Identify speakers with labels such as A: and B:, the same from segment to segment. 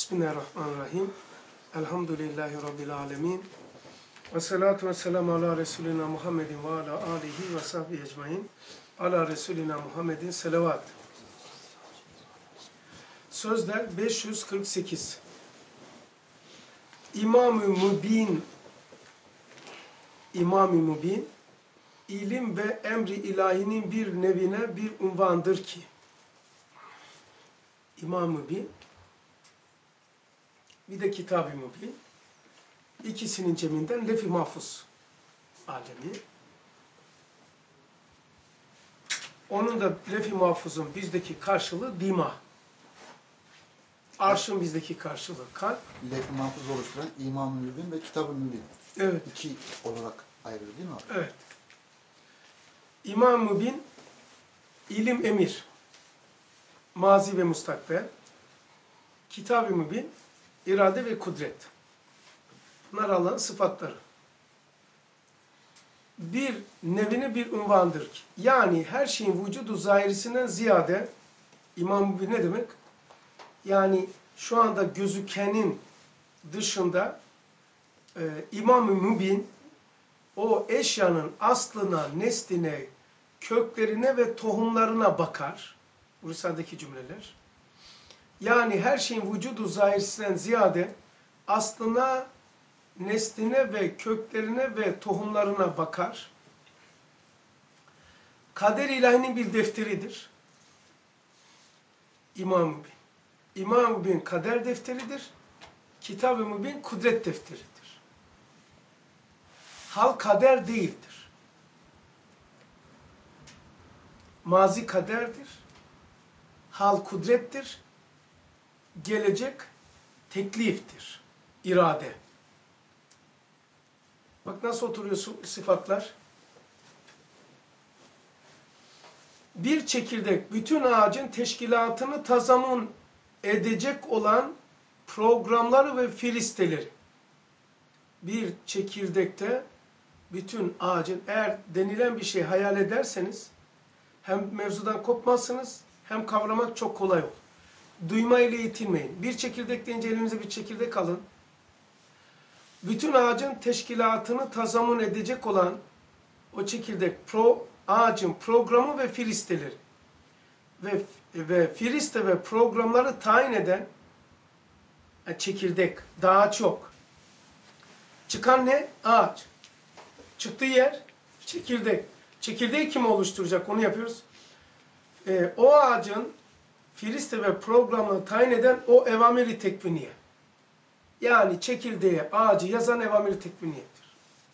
A: Bismillahirrahmanirrahim. Elhamdülillahi Rabbil alemin. Ve salatu ve selamu ala Resulina Muhammedin ve ala alihi ve sahbihi ecmain. Ala Resulina Muhammedin selavat. Sözler 548. İmam-ı Mübin, İmam-ı Mübin, ilim ve emri ilahinin bir nevine bir unvandır ki, İmam-ı Mübin, bir de Kitab-ı Mübin, ikisinin ceminden Lef-i Mahfuz alemi. Onun da Lef-i Mahfuz'un bizdeki karşılığı dima. Arşın bizdeki karşılığı kalp.
B: Lef-i Mahfuz oluşturan İmam-ı Mübin ve Kitab-ı Mübin.
A: Evet.
B: İki olarak ayrılıyor değil mi abi?
A: Evet. İmam-ı Mübin, ilim emir, mazi ve mustakbel. Kitab-ı Mübin, irade ve kudret. Bunlar Allah'ın sıfatları. Bir nevini bir unvandır. Yani her şeyin vücudu zahirisinden ziyade, İmam-ı Mübin ne demek? Yani şu anda gözükenin dışında İmam-ı Mübin o eşyanın aslına, nesline, köklerine ve tohumlarına bakar. Bu Risale'deki cümleler. Yani her şeyin vücudu zahirisinden ziyade aslına, nesline ve köklerine ve tohumlarına bakar. Kader-i ilahinin bir defteridir. İmam-ı Mübin. İmam-ı Mübin kader defteridir. Kitab-ı Mübin kudret defteridir. Hal kader değildir. Mazi kaderdir. Hal kudrettir. Gelecek tekliftir. İrade. Bak nasıl oturuyor sıfatlar. Bir çekirdek bütün ağacın teşkilatını tazamun edecek olan programları ve firisteleri. Bir çekirdekte bütün ağacın, eğer denilen bir şey hayal ederseniz hem mevzudan kopmazsınız hem kavramak çok kolay olur. Duymayla yetinmeyin. Bir çekirdek deyince elinize bir çekirdek alın. Bütün ağacın teşkilatını tazamun edecek olan o çekirdek, ağacın programı ve firisteleri ve firiste ve programları tayin eden çekirdek, daha çok. Çıkan ne? Ağaç. Çıktığı yer çekirdek. Çekirdeği kim oluşturacak? Onu yapıyoruz. O ağacın firiste ve programını tayin eden o evamiri tekviniye. Yani çekirdeğe, ağacı yazan evamiri tekviniyedir.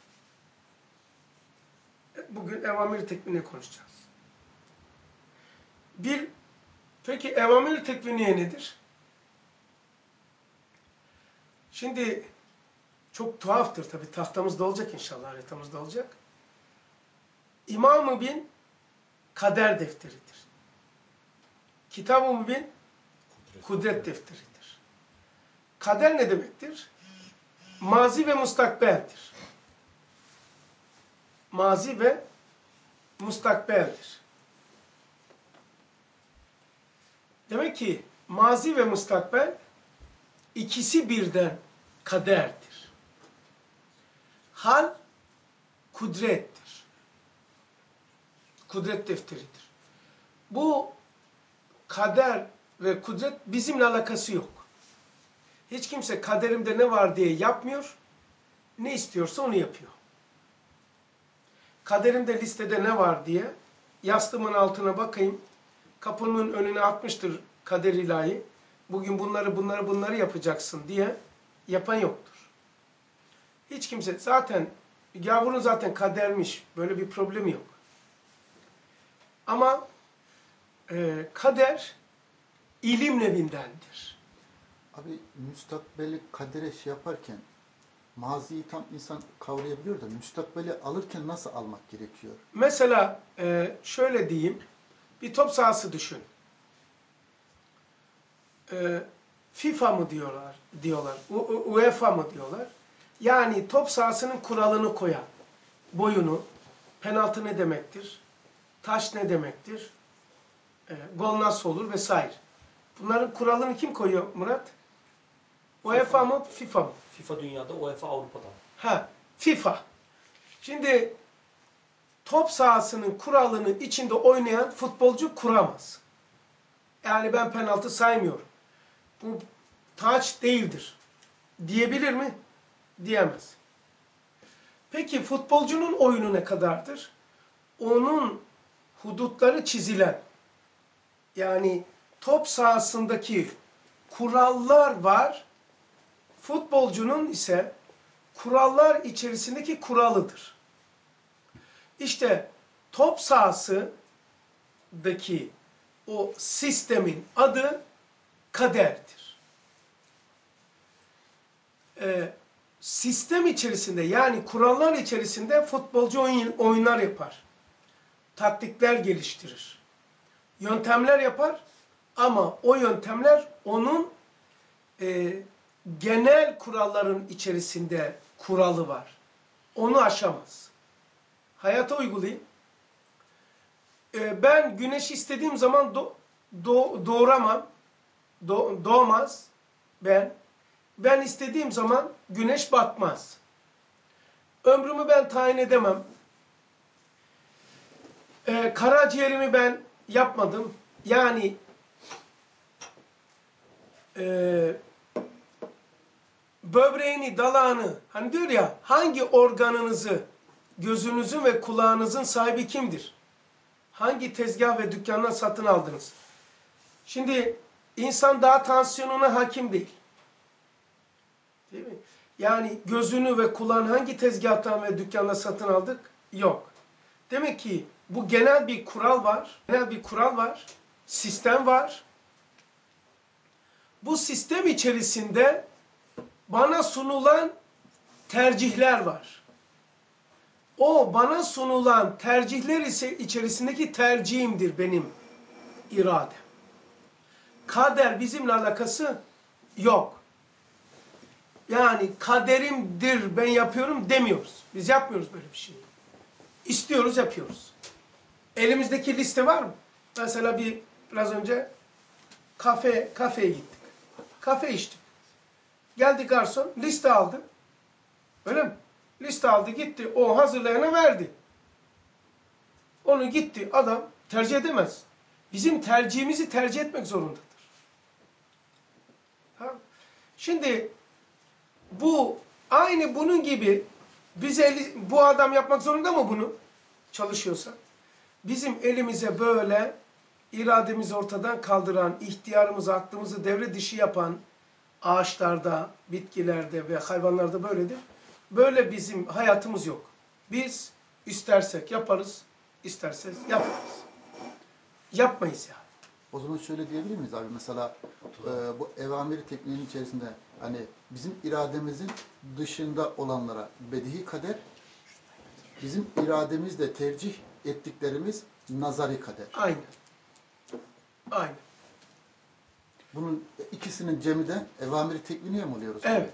A: Bugün evamiri tekviniye konuşacağız. Peki evamiri tekviniye nedir? Şimdi çok tuhaftır tabii. Tahtamızda olacak inşallah, haritamızda olacak. İmam-ı Mübin kader defteridir. Kitab-ı Mübin kudret defteridir. Kader ne demektir? Mazi ve mustakbeldir. Mazi ve mustakbeldir. Demek ki mazi ve mustakbel ikisi birden kaderdir. Hal kudrettir. Kudret defteridir. Bu kader ve kudret bizimle alakası yok. Hiç kimse kaderimde ne var diye yapmıyor, ne istiyorsa onu yapıyor. Kaderimde listede ne var diye yastığımın altına bakayım, kapının önüne atmıştır kader ilahi, bugün bunları yapacaksın diye yapan yoktur. Hiç kimse zaten, yavrun zaten kadermiş, böyle bir problemi yok. Ama kader ilim nevindendir.
B: Abi müstakbeli kadere şey yaparken maziyi tam insan kavrayabiliyor da müstakbeli alırken nasıl almak gerekiyor?
A: Mesela şöyle diyeyim, bir top sahası düşün. FIFA mı diyorlar, UEFA mı diyorlar. Yani top sahasının kuralını koyan, boyunu, penaltı ne demektir, taş ne demektir, gol nasıl olur vesaire. Bunların kuralını kim koyuyor Murat? UEFA mı, FIFA mı?
C: FIFA dünyada, UEFA Avrupa'da.
A: Ha, FIFA. Şimdi top sahasının kuralını içinde oynayan futbolcu kuramaz. Yani ben penaltı saymıyorum. Bu taç değildir. Diyebilir mi? Diyemez. Peki futbolcunun oyunu ne kadardır? Onun hudutları çizilen, yani top sahasındaki kurallar var. Futbolcunun ise kurallar içerisindeki kuralıdır. İşte top sahasındaki o sistemin adı kaderdir. Sistem içerisinde, yani kurallar içerisinde futbolcu oyunlar yapar. Taktikler geliştirir. Yöntemler yapar ama o yöntemler onun genel kuralların içerisinde kuralı var. Onu aşamaz. Hayata uygulayayım. Ben güneş istediğim zaman doğuramam. Doğmaz. Ben istediğim zaman güneş batmaz. Ömrümü ben tayin edemem. Karaciğerimi ben yapmadım. Yani böbreğini, dalağını, hani diyor ya, hangi organınızı, gözünüzün ve kulağınızın sahibi kimdir? Hangi tezgah ve dükkandan satın aldınız? Şimdi insan daha tansiyonuna hakim değil. Değil mi? Yani gözünü ve kulağını hangi tezgahtan ve dükkandan satın aldık? Yok. Demek ki bu genel bir kural var. Genel bir kural var. Sistem var. Bu sistem içerisinde bana sunulan tercihler var. O bana sunulan tercihler ise içerisindeki tercihimdir benim iradem. Kader bizimle alakası yok. Yani kaderimdir, ben yapıyorum demiyoruz. Biz yapmıyoruz böyle bir şey. İstiyoruz, yapıyoruz. Elimizdeki liste var mı? Mesela biraz önce kafeye gittik. Kafe içtik. Geldi garson, liste aldı. Öyle mi? Liste aldı, gitti. O hazırlayana verdi. Onu gitti. Adam tercih edemez. Bizim tercihimizi tercih etmek zorundadır. Ha? Şimdi aynı bunun gibi bu adam yapmak zorunda mı bunu? Çalışıyorsa. Bizim elimize böyle irademizi ortadan kaldıran, ihtiyarımızı, aklımızı devre dışı yapan ağaçlarda, bitkilerde ve hayvanlarda böyledir. Böyle bizim hayatımız yok. Biz istersek yaparız, istersek yapmayız. Yapmayız yani.
B: O zaman şöyle diyebilir miyiz abi? Mesela bu evamiri tekniğinin içerisinde hani bizim irademizin dışında olanlara bedihi kader, bizim irademizle tercih ettiklerimiz nazari kader.
A: Aynen. Aynen.
B: Bunun ikisinin cemi de evamiri tekniğine mi oluyoruz?
A: Evet.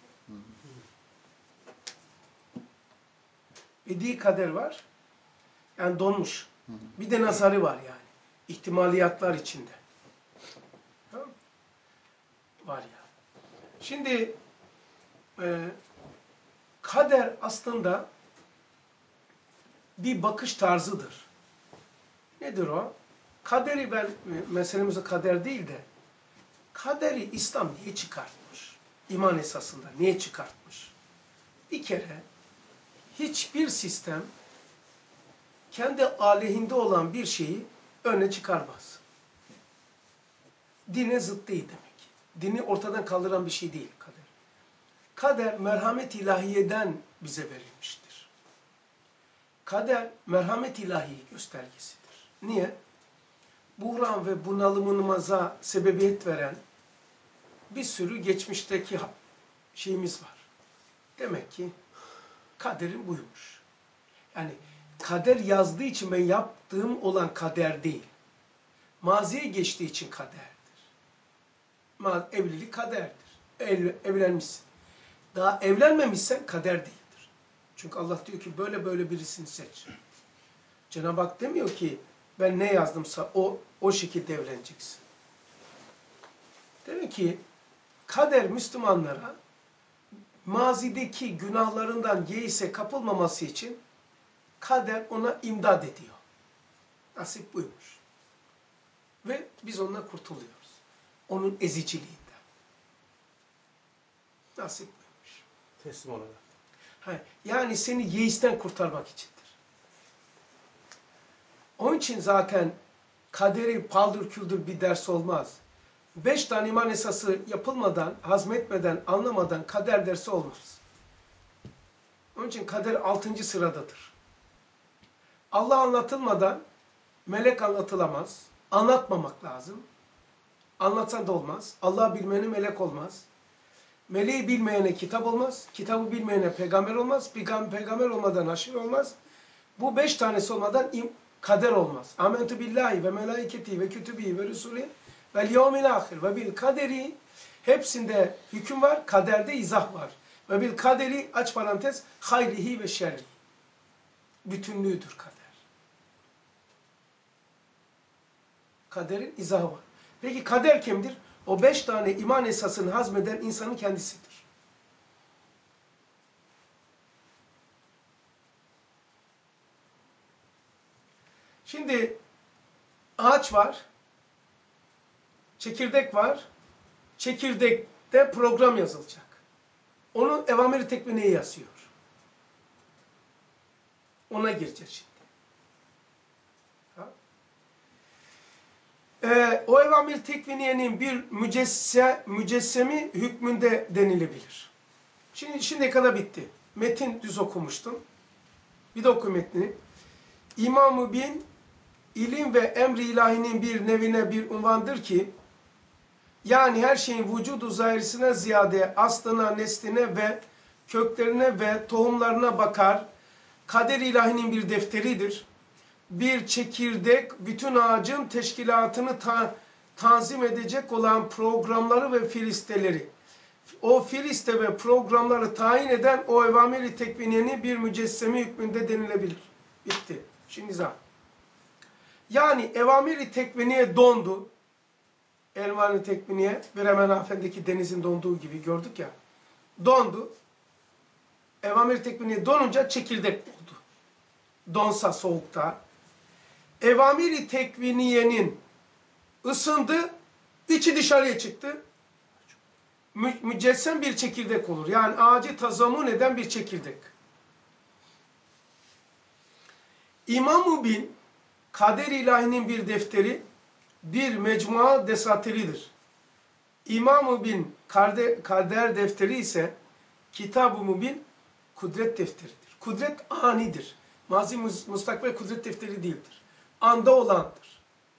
A: Bedihi kader var. Yani donmuş. Bir de nazarı var yani. İhtimaliyatlar içinde. Tamam mı? Var ya. Şimdi kader aslında bir bakış tarzıdır. Nedir o? Kaderi meselemize kader değil de kaderi İslam niye çıkartmış? İman esasında niye çıkartmış? Bir kere hiçbir sistem kendi aleyhinde olan bir şeyi öne çıkarmaz. Dine zıt değil demek. Dini ortadan kaldıran bir şey değil kader. Kader merhamet ilahiyeden bize verilmiştir. Kader merhamet ilahi göstergesidir. Niye? Buhran ve bunalımımıza sebebiyet veren bir sürü geçmişteki şeyimiz var. Demek ki kaderin buymuş. Yani kader yazdığı için ben yaptığım olan kader değil. Maziye geçtiği için kaderdir. Evlilik kaderdir. Evlenmişsin. Daha evlenmemişsen kader değildir. Çünkü Allah diyor ki böyle böyle birisini seç. Cenab-ı Hak demiyor ki ben ne yazdımsa o şekilde evleneceksin. Demek ki kader Müslümanlara mazideki günahlarından yeise kapılmaması için kader ona imdad ediyor. Nasip buymuş. Ve biz ondan kurtuluyoruz. Onun eziciliğinden. Nasip buymuş.
C: Teslim olarak.
A: Yani seni yeisten kurtarmak içindir. Onun için zaten kaderi paldır küldür bir ders olmaz. 5 tane iman esası yapılmadan, hazmetmeden, anlamadan kader dersi olmaz. Onun için kader 6. sıradadır. Allah anlatılmadan melek anlatılamaz. Anlatmamak lazım. Anlatsan da olmaz. Allah bilmeyene melek olmaz. Meleği bilmeyene kitap olmaz. Kitabı bilmeyene peygamber olmaz. Peygamber olmadan haşir olmaz. Bu 5 tanesi olmadan kader olmaz. Amentu billahi ve melaiketi ve kütübi ve rusulü vel yevmil ahir ve bil kaderi, hepsinde hüküm var, kaderde izah var. Ve bil kaderi, aç parantez, hayrihi ve şerri. Bütünlüğüdür kader. Kaderin izahı var. Peki kader kimdir? O 5 tane iman esasını hazmeden insanın kendisidir. Şimdi ağaç var, çekirdek var, çekirdekte program yazılacak. Onu evamir-i tekviniye yazıyor. Ona gireceğiz şimdi. O evamir-i tekviniyenin bir mücessemi hükmünde denilebilir. Şimdiye kadar bitti. Metin düz okumuştum. Bir de oku metnini. İmam-ı Bin, ilim ve emri ilahinin bir nevine bir unvandır ki, yani her şeyin vücudu zahirisine ziyade aslına, nesline ve köklerine ve tohumlarına bakar. Kader-i ilahinin bir defteridir. Bir çekirdek, bütün ağacın teşkilatını tanzim edecek olan programları ve filisteleri. O filiste ve programları tayin eden o evamir-i tekviniyeni bir mücessemi hükmünde denilebilir. Bitti. Şimdi izah. Yani evamir-i tekviniye dondu. Elvan-ı tekviniye, Bremen Afen'deki denizin donduğu gibi gördük ya. Dondu. Evamir-i tekviniye donunca çekirdek oldu. Donsa soğukta. Evamir-i tekviniyenin ısındı, içi dışarıya çıktı. Mücessem bir çekirdek olur. Yani ağacı tazamun eden bir çekirdek. İmam-ı Bin, kader-i ilahinin bir defteri, bir mecmua desatiridir. İmam-ı Bin, kader defteri ise Kitab-ı Mubin, kudret defteridir. Kudret anidir. Mazi mustakbel kudret defteri değildir. Anda olandır.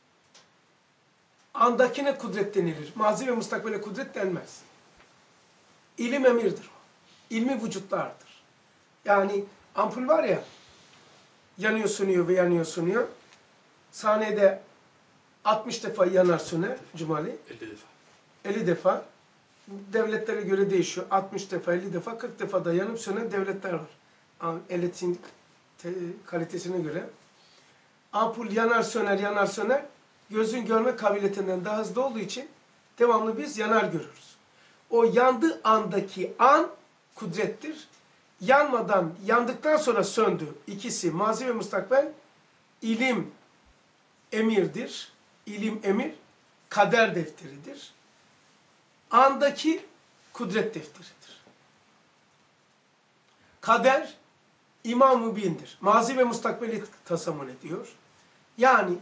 A: Andakine kudret denilir. Mazi ve mustakbele kudret denmez. İlim emirdir o. İlmi vücutlardır. Yani ampul var ya, yanıyor sönüyor ve yanıyor sönüyor. Saniyede 60 defa yanar söner cumali.
C: 50 defa.
A: 50 defa. Devletlere göre değişiyor. 60 defa, 50 defa, 40 defa da yanıp sönen devletler var. Elektriğin kalitesine göre. Ampul yanar söner, yanar söner. Gözün görme kabiliyetinden daha hızlı olduğu için devamlı biz yanar görürüz. O yandığı andaki an kudrettir. Yanmadan, yandıktan sonra söndü. İkisi mazi ve mustakbel ilim emirdir. İlim emir, kader defteridir. Andaki kudret defteridir. Kader İmam-ı Bin'dir. Mazi ve mustakbeli tasamun ediyor. Yani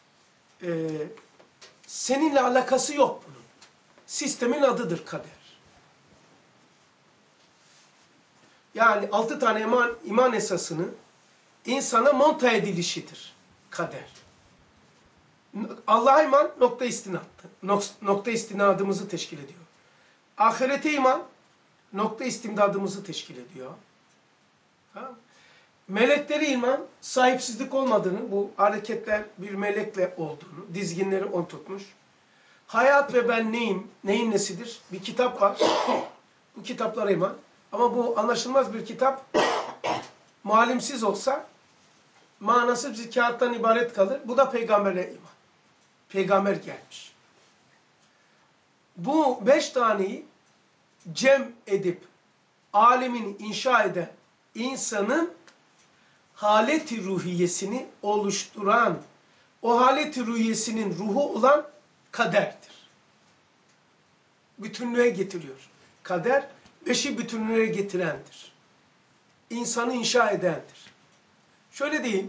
A: seninle alakası yok bunun. Sistemin adıdır kader. Yani 6 tane iman esasını insana monta edilişidir kader. Allah'a iman nokta istinadımızı teşkil ediyor. Ahirete iman nokta istimdadımızı teşkil ediyor. Tamam. Meleklere iman sahipsizlik olmadığını, bu hareketler bir melekle olduğunu, dizginleri on tutmuş. Hayat ve ben neyim, neyin nesidir? Bir kitap var. Bu kitaplara iman. Ama bu anlaşılmaz bir kitap. Muallimsiz olsa manası bir kağıttan ibaret kalır. Bu da peygambere iman. Peygamber gelmiş. Bu 5 taneyi cem edip alemini inşa eden insanın haleti ruhiyesini oluşturan, o haleti ruhiyesinin ruhu olan kaderdir. Bütünlüğe getiriyor. Kader, beşi bütünlüğe getirendir. İnsanı inşa edendir. Şöyle diyeyim.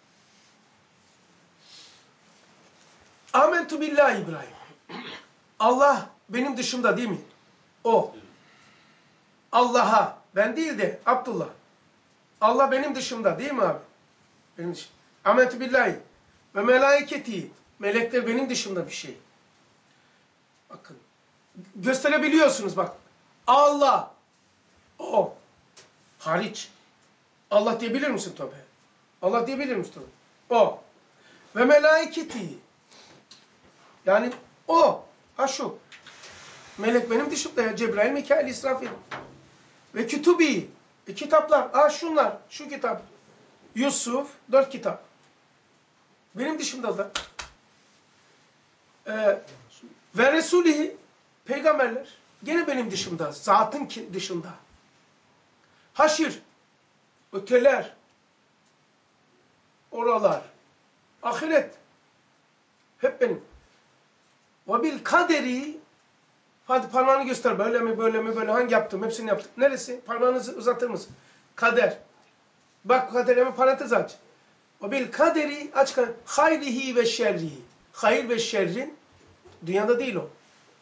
A: Amentu billahi İbrahim. Allah benim dışımda değil mi? O. Allah'a, ben değil de Abdullah. Allah benim dışımda değil mi abi? Benim dışımda. Amentu billahi. Ve melaiketi. Melekler benim dışımda bir şey. Bakın. Gösterebiliyorsunuz bak. Allah. O. Hariç. Allah diyebilir misin tabi? Allah diyebilir misin tabi? O. Ve melaiketi. Yani o. Ha şu. Melek benim dışımda ya. Cebrail, Mikail, İsrafil. Ve kütübi. Kitaplar. Ha şunlar. Şu kitap. Yusuf. 4 kitap. Benim dışımda da. Ve Resulihi. Peygamberler. Gene benim dışımda. Zatın dışında. Haşir. Öteler. Oralar. Ahiret. Hep benim. Ve bil kaderi. Hadi parmağını göster. Böyle mi, böyle mi, böyle hangi yaptım? Hepsini yaptım. Neresi? Parmağınızı uzatır mısın? Kader. Bak kader hemen parantez aç. Ve bil kaderi aç kader. Hayrihi ve şerrihi. Hayır ve şerrin dünyada değil o.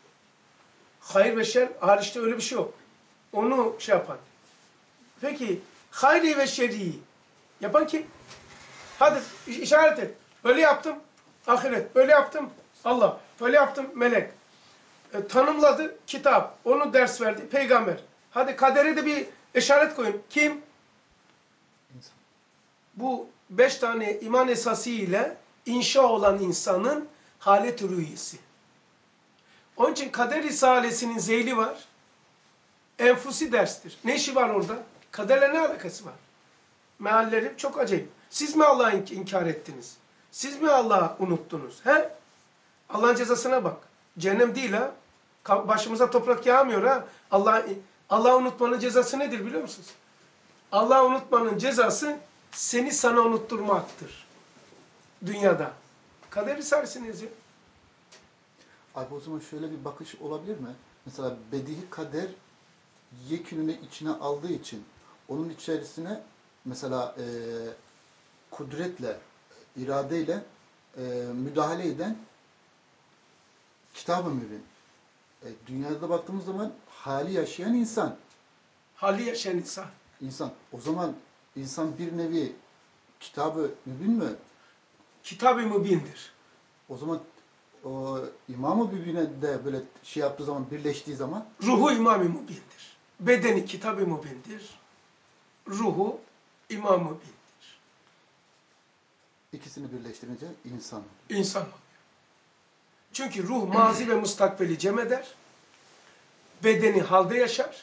A: Hayır ve şer hariçte öyle bir şey yok. Onu şey yapan. Peki hayri ve şerrihi yapan kim? Hadi işaret et. Böyle yaptım. Ahiret. Böyle yaptım. Allah. Böyle yaptım. Melek. Tanımladı. Kitap. Onu ders verdi. Peygamber. Hadi kadere de bir işaret koyun. Kim?
B: İnsan.
A: Bu 5 tane iman esası ile inşa olan insanın halet-i ruhiyesi. Onun için kader risalesinin zeyli var. Enfusi derstir. Ne işi var orada? Kaderle ne alakası var? Mealleri çok acayip. Siz mi Allah'ı inkar ettiniz? Siz mi Allah'ı unuttunuz? He? Allah'ın cezasına bak. Cehennem değil ha. Başımıza toprak yağmıyor ha. Allah'ı unutmanın cezası nedir biliyor musunuz? Allah'ı unutmanın cezası seni sana unutturmaktır. Dünyada. Kader risalesini yazıyor.
B: Abi o zaman şöyle bir bakış olabilir mi? Mesela bedihi kader yekününü içine aldığı için onun içerisine mesela kudretle, iradeyle müdahale eden Kitab-ı Mübin. Dünyada baktığımız zaman hali yaşayan insan.
A: Hali yaşayan insan.
B: İnsan. O zaman insan bir nevi Kitab-ı Mübin mi?
A: Kitab-ı Mübin'dir.
B: O zaman o İmam-ı Mübin'e de böyle şey yaptığı zaman, birleştiği zaman
A: Ruhu İmam-ı Mübin'dir. Bedeni Kitab-ı Mübin'dir. Ruhu İmam-ı Mübin'dir.
B: ikisini birleştirince insan.
A: İnsan oluyor. Çünkü ruh mazi ve mustakbeli cem eder. Bedeni halde yaşar.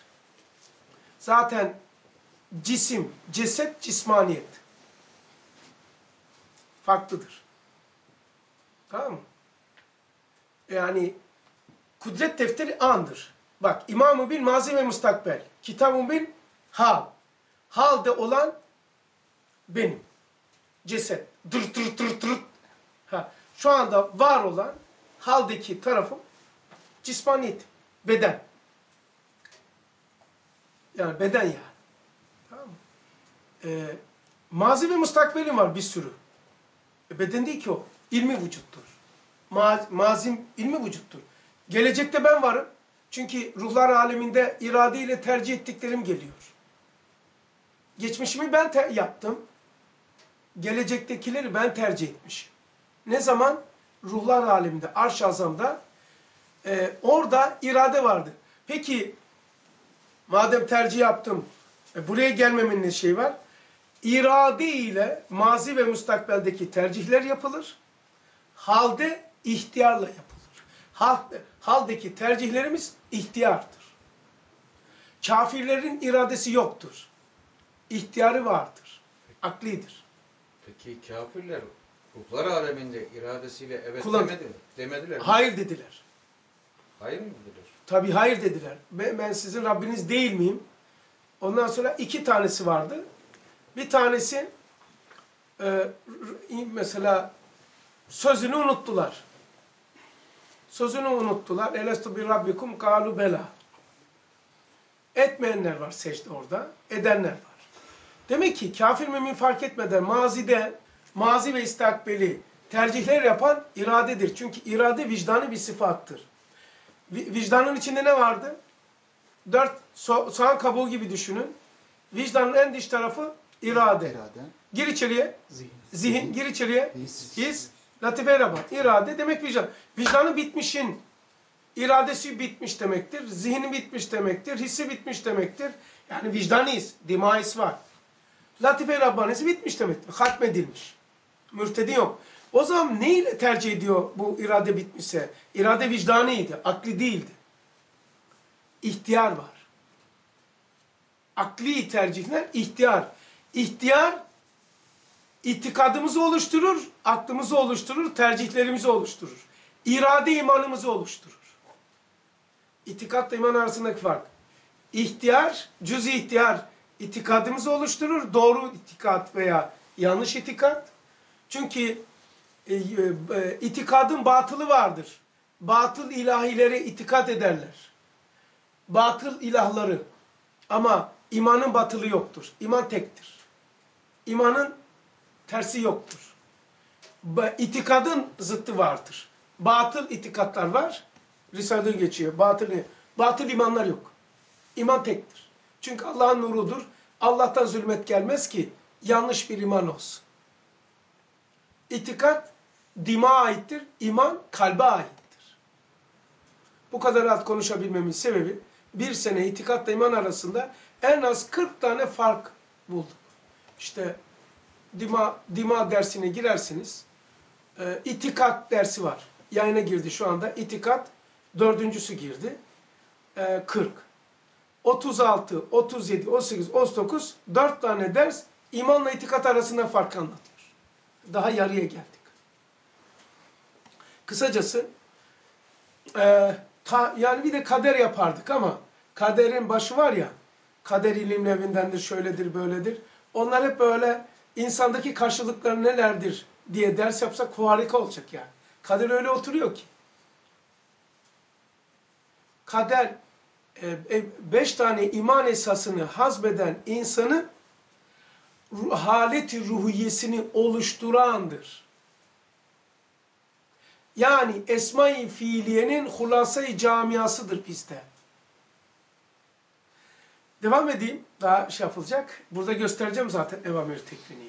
A: Zaten cisim, ceset, cismaniyet. Farklıdır. Tamam mı? Yani kudret defteri andır. Bak İmam-ı Bin mazi ve mustakbel. Kitab-ı Bin hal. Halde olan benim. Ceset. Dır dır dır dır. Ha. Şu anda var olan haldeki tarafım cismaniyet. Beden. Yani beden yani. Tamam mı? Mazi ve mustakbelim var bir sürü. Beden değil ki o. İlmi vücuttur. Mazim ilmi vücuttur. Gelecekte ben varım. Çünkü ruhlar aleminde iradeyle tercih ettiklerim geliyor. Geçmişimi ben yaptım. Gelecektekileri ben tercih etmişim. Ne zaman? Ruhlar aleminde, Arş-ı Azam'da orada irade vardı. Peki madem tercih yaptım, buraya gelmemin ne şey var? İrade ile mazi ve müstakbeldeki tercihler yapılır. Halde ihtiyarla yapılır. Haldeki tercihlerimiz ihtiyardır. Kafirlerin iradesi yoktur. İhtiyarı vardır. Aklidir.
C: Peki kafirler ruhlar aleminde iradesiyle evet demediler mi?
A: Hayır dediler.
C: Hayır mı dediler?
A: Tabii hayır dediler. Ben sizin Rabbiniz değil miyim? Ondan sonra 2 tanesi vardı. Bir tanesi mesela sözünü unuttular. Sözünü unuttular. Elestu bir rabbikum kalu bela. Etmeyenler var secde orada. Edenler var. Demek ki kafir mümin fark etmeden mazi ve istakbeli tercihler yapan iradedir. Çünkü irade vicdanı bir sıfattır. Vicdanın içinde ne vardı? 4 soğan kabuğu gibi düşünün. Vicdanın en dış tarafı irade. Gir içeriye. Zihin. Gir içeriye. His. Latife-i Rabban. İrade demek vicdan. Vicdanı bitmişin iradesi bitmiş demektir. Zihni bitmiş demektir. Hissi bitmiş demektir. Yani vicdanıyız. Dimais var. Latife-i Rabbanisi bitmiş demektir. Hatmedilmiş. Mürtedi yok. O zaman neyle tercih ediyor bu irade bitmişse? İrade vicdanıydı. Akli değildi. İhtiyar var. Akli tercihler ihtiyar. İhtiyar itikadımızı oluşturur, aklımızı oluşturur, tercihlerimizi oluşturur. İrade imanımızı oluşturur. İtikadla iman arasındaki fark. İhtiyar, cüz-i ihtiyar itikadımızı oluşturur. Doğru itikat veya yanlış itikat. Çünkü itikadın batılı vardır. Batıl ilahilere itikat ederler. Batıl ilahları. Ama imanın batılı yoktur. İman tektir. İmanın tersi yoktur. İtikadın zıttı vardır. Batıl itikatlar var. Risale'de geçiyor. Batıl imanlar yok. İman tektir. Çünkü Allah'ın nurudur. Allah'tan zulmet gelmez ki yanlış bir iman olsun. İtikat dima aittir. İman kalbe aittir. Bu kadar rahat konuşabilmemin sebebi bir sene itikatla iman arasında en az 40 tane fark bulduk. İşte dima dersine girersiniz. İtikat dersi var. Yayına girdi şu anda. İtikat 4.'sü girdi. 40. 36, 37, 38, 39 4 tane ders imanla itikat arasında fark anlatıyor. Daha yarıya geldik. Kısacası yani bir de kader yapardık ama kaderin başı var ya, kader ilimlerindendir, şöyledir, böyledir. Onlar hep böyle insandaki karşılıkları nelerdir diye ders yapsak harika olacak yani. Kader öyle oturuyor ki. Kader 5 tane iman esasını hazmeden insanın haleti ruhiyesini oluşturandır. Yani Esma-i Fiiliye'nin hulasa-i camiasıdır bizde. Devam edeyim. Daha şey yapılacak. Burada göstereceğim zaten evamir tekviniye.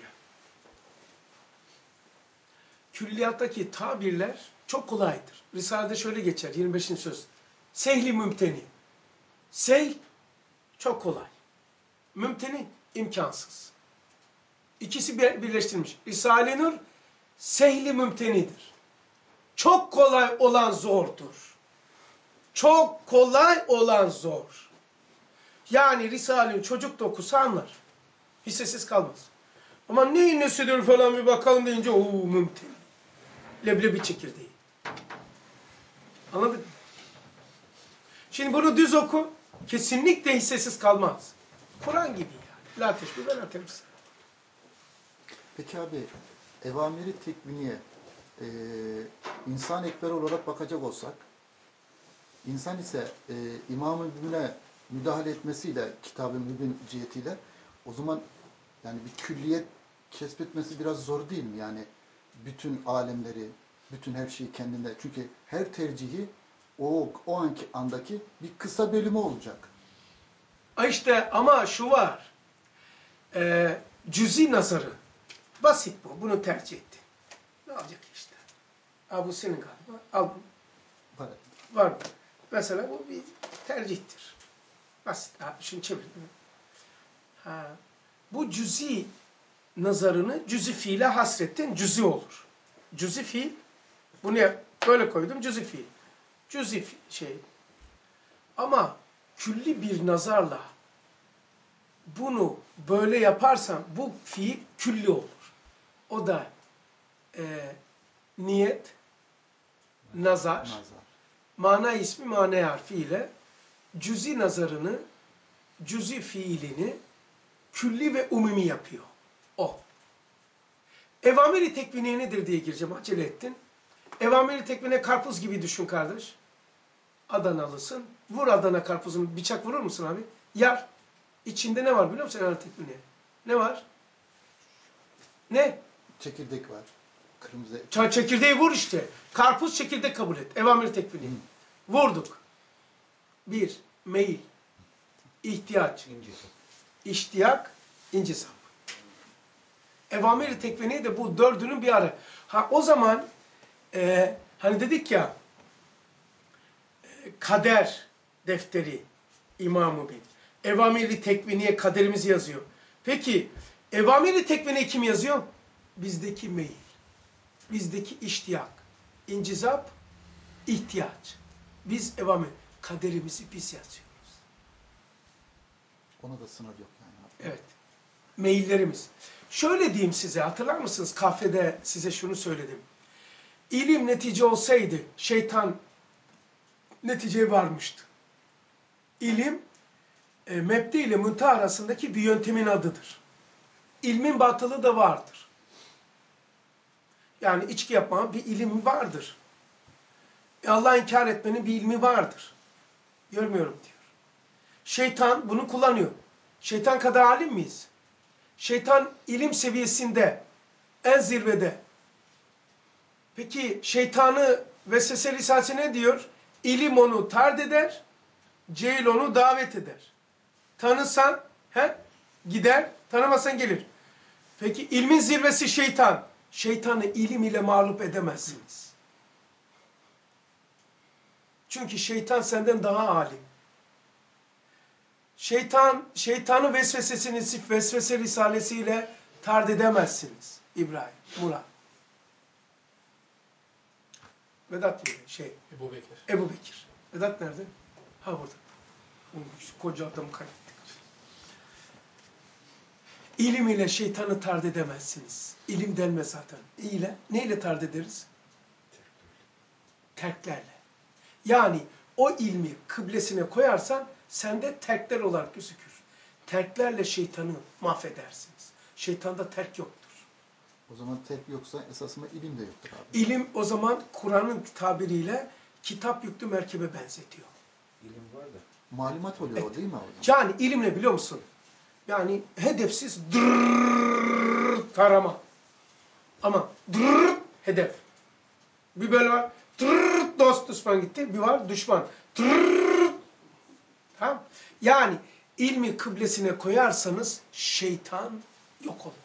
A: Külliyattaki tabirler çok kolaydır. Risale'de şöyle geçer. 25. söz. Sehli mümteni. Sehl çok kolay. Mümteni imkansız. İkisi birleştirilmiş. Risale-i Nur sehli mümtenidir. Çok kolay olan zordur. Çok kolay olan zor. Yani Risale-i çocuk da okusa anlar. Hissesiz kalmaz. Ama neyin nesidir falan bir bakalım deyince mümteni. Leblebi çekirdeği. Anladın mı? Şimdi bunu düz oku. Kesinlikle hissesiz kalmaz. Kur'an gibi yani. La teşbih ve la temsil.
B: Peki abi, evamiri tekviniye insan ekber olarak bakacak olsak, insan ise İmam-ı Mübin'e müdahale etmesiyle, Kitab-ı Mübin cihetiyle, o zaman yani bir külliyet kesbetmesi biraz zor değil mi? Yani bütün alemleri, bütün her şeyi kendinde. Çünkü her tercihi o anki andaki bir kısa bölümü olacak.
A: İşte ama şu var. Cüzi nazarı. Basit bu. Bunu tercih etti. Ne olacak işte? Bu senin galiba. Al bunu. Var mı? Mesela bu bir tercihtir. Basit. Şunu çevirdim. Bu cüzi nazarını cüzi fiile hasrettin. Cüzi olur. Cüzi fiil. Bunu böyle koydum. Cüzi fiil. Cüzi şey. Ama külli bir nazarla bunu böyle yaparsan bu fiil külli olur. O da niyet, nazar, mana ismi mane harfiyle cüzi nazarını, cüzi fiilini külli ve umumi yapıyor. O. Evamiri tekvini nedir diye gireceğim. Acele ettin. Evamiri tekvine karpuz gibi düşün kardeş. Adanalısın. Vur Adana karpuzunu. Bıçak vurur musun abi? Yar. İçinde ne var biliyor musun evamiri tekvini? Ne var? Ne?
B: Çekirdek var. Kırmızı.
A: Çekirdeği vur işte. Karpuz çekirdek kabul et. Evamiri tekvini. Vurduk. Bir, meyil. İhtiyaç. İştiyak, incisap. Evamiri tekvini de bu dördünün bir arası. Ha o zaman hani dedik ya kader defteri İmam-ı Bin. Evamiri tekviniye kaderimizi yazıyor. Peki evamiri tekviniye kim yazıyor? Bizdeki meyil. Bizdeki iştiyak. İncizap, ihtiyaç. Biz evamir. Kaderimizi biz yazıyoruz.
B: Ona da sınır yok yani.
A: Evet. Meyillerimiz. Şöyle diyeyim size, hatırlar mısınız? Kafede size şunu söyledim. İlim netice olsaydı şeytan neticeye varmıştı. İlim mebde ile münteha arasındaki bir yöntemin adıdır. İlmin batılı da vardır. Yani içki yapmanın bir ilmi vardır. Allah'ı inkar etmenin bir ilmi vardır. Görmüyorum diyor. Şeytan bunu kullanıyor. Şeytan kadar alim miyiz? Şeytan ilim seviyesinde, en zirvede. Peki şeytanı vesvese risalesi ne diyor? İlim onu tard eder, cehil onu davet eder. Tanırsan gider, tanımazsan gelir. Peki ilmin zirvesi şeytan. Şeytanı ilim ile mağlup edemezsiniz. Çünkü şeytan senden daha alim. Şeytanı vesvesesini vesvese risalesiyle tard edemezsiniz. İbrahim, Murat. Vedat mıydı? Ebu Bekir. Vedat nerede? Ha burada. Şu koca adamı kaybettik. İlim ile şeytanı tard edemezsiniz. İlim denmez zaten. Neyle tard ederiz? Terklerle. Yani o ilmi kıblesine koyarsan sende terkler olarak gözükür. Terklerle şeytanı mahvedersiniz. Şeytanda terk yoktur.
B: O zaman tek yoksa esasında ilim de yoktur abi.
A: İlim o zaman Kur'an'ın tabiriyle kitap yüklü merkebe benzetiyor.
C: İlim var da.
B: Malumat oluyor o değil mi abi?
A: Yani ilim ne biliyor musun? Yani hedefsiz tarama. Ama hedef. Bir böyle var. Dost düşman gitti. Bir var düşman. Tamam. Yani ilmi kıblesine koyarsanız şeytan yok olur.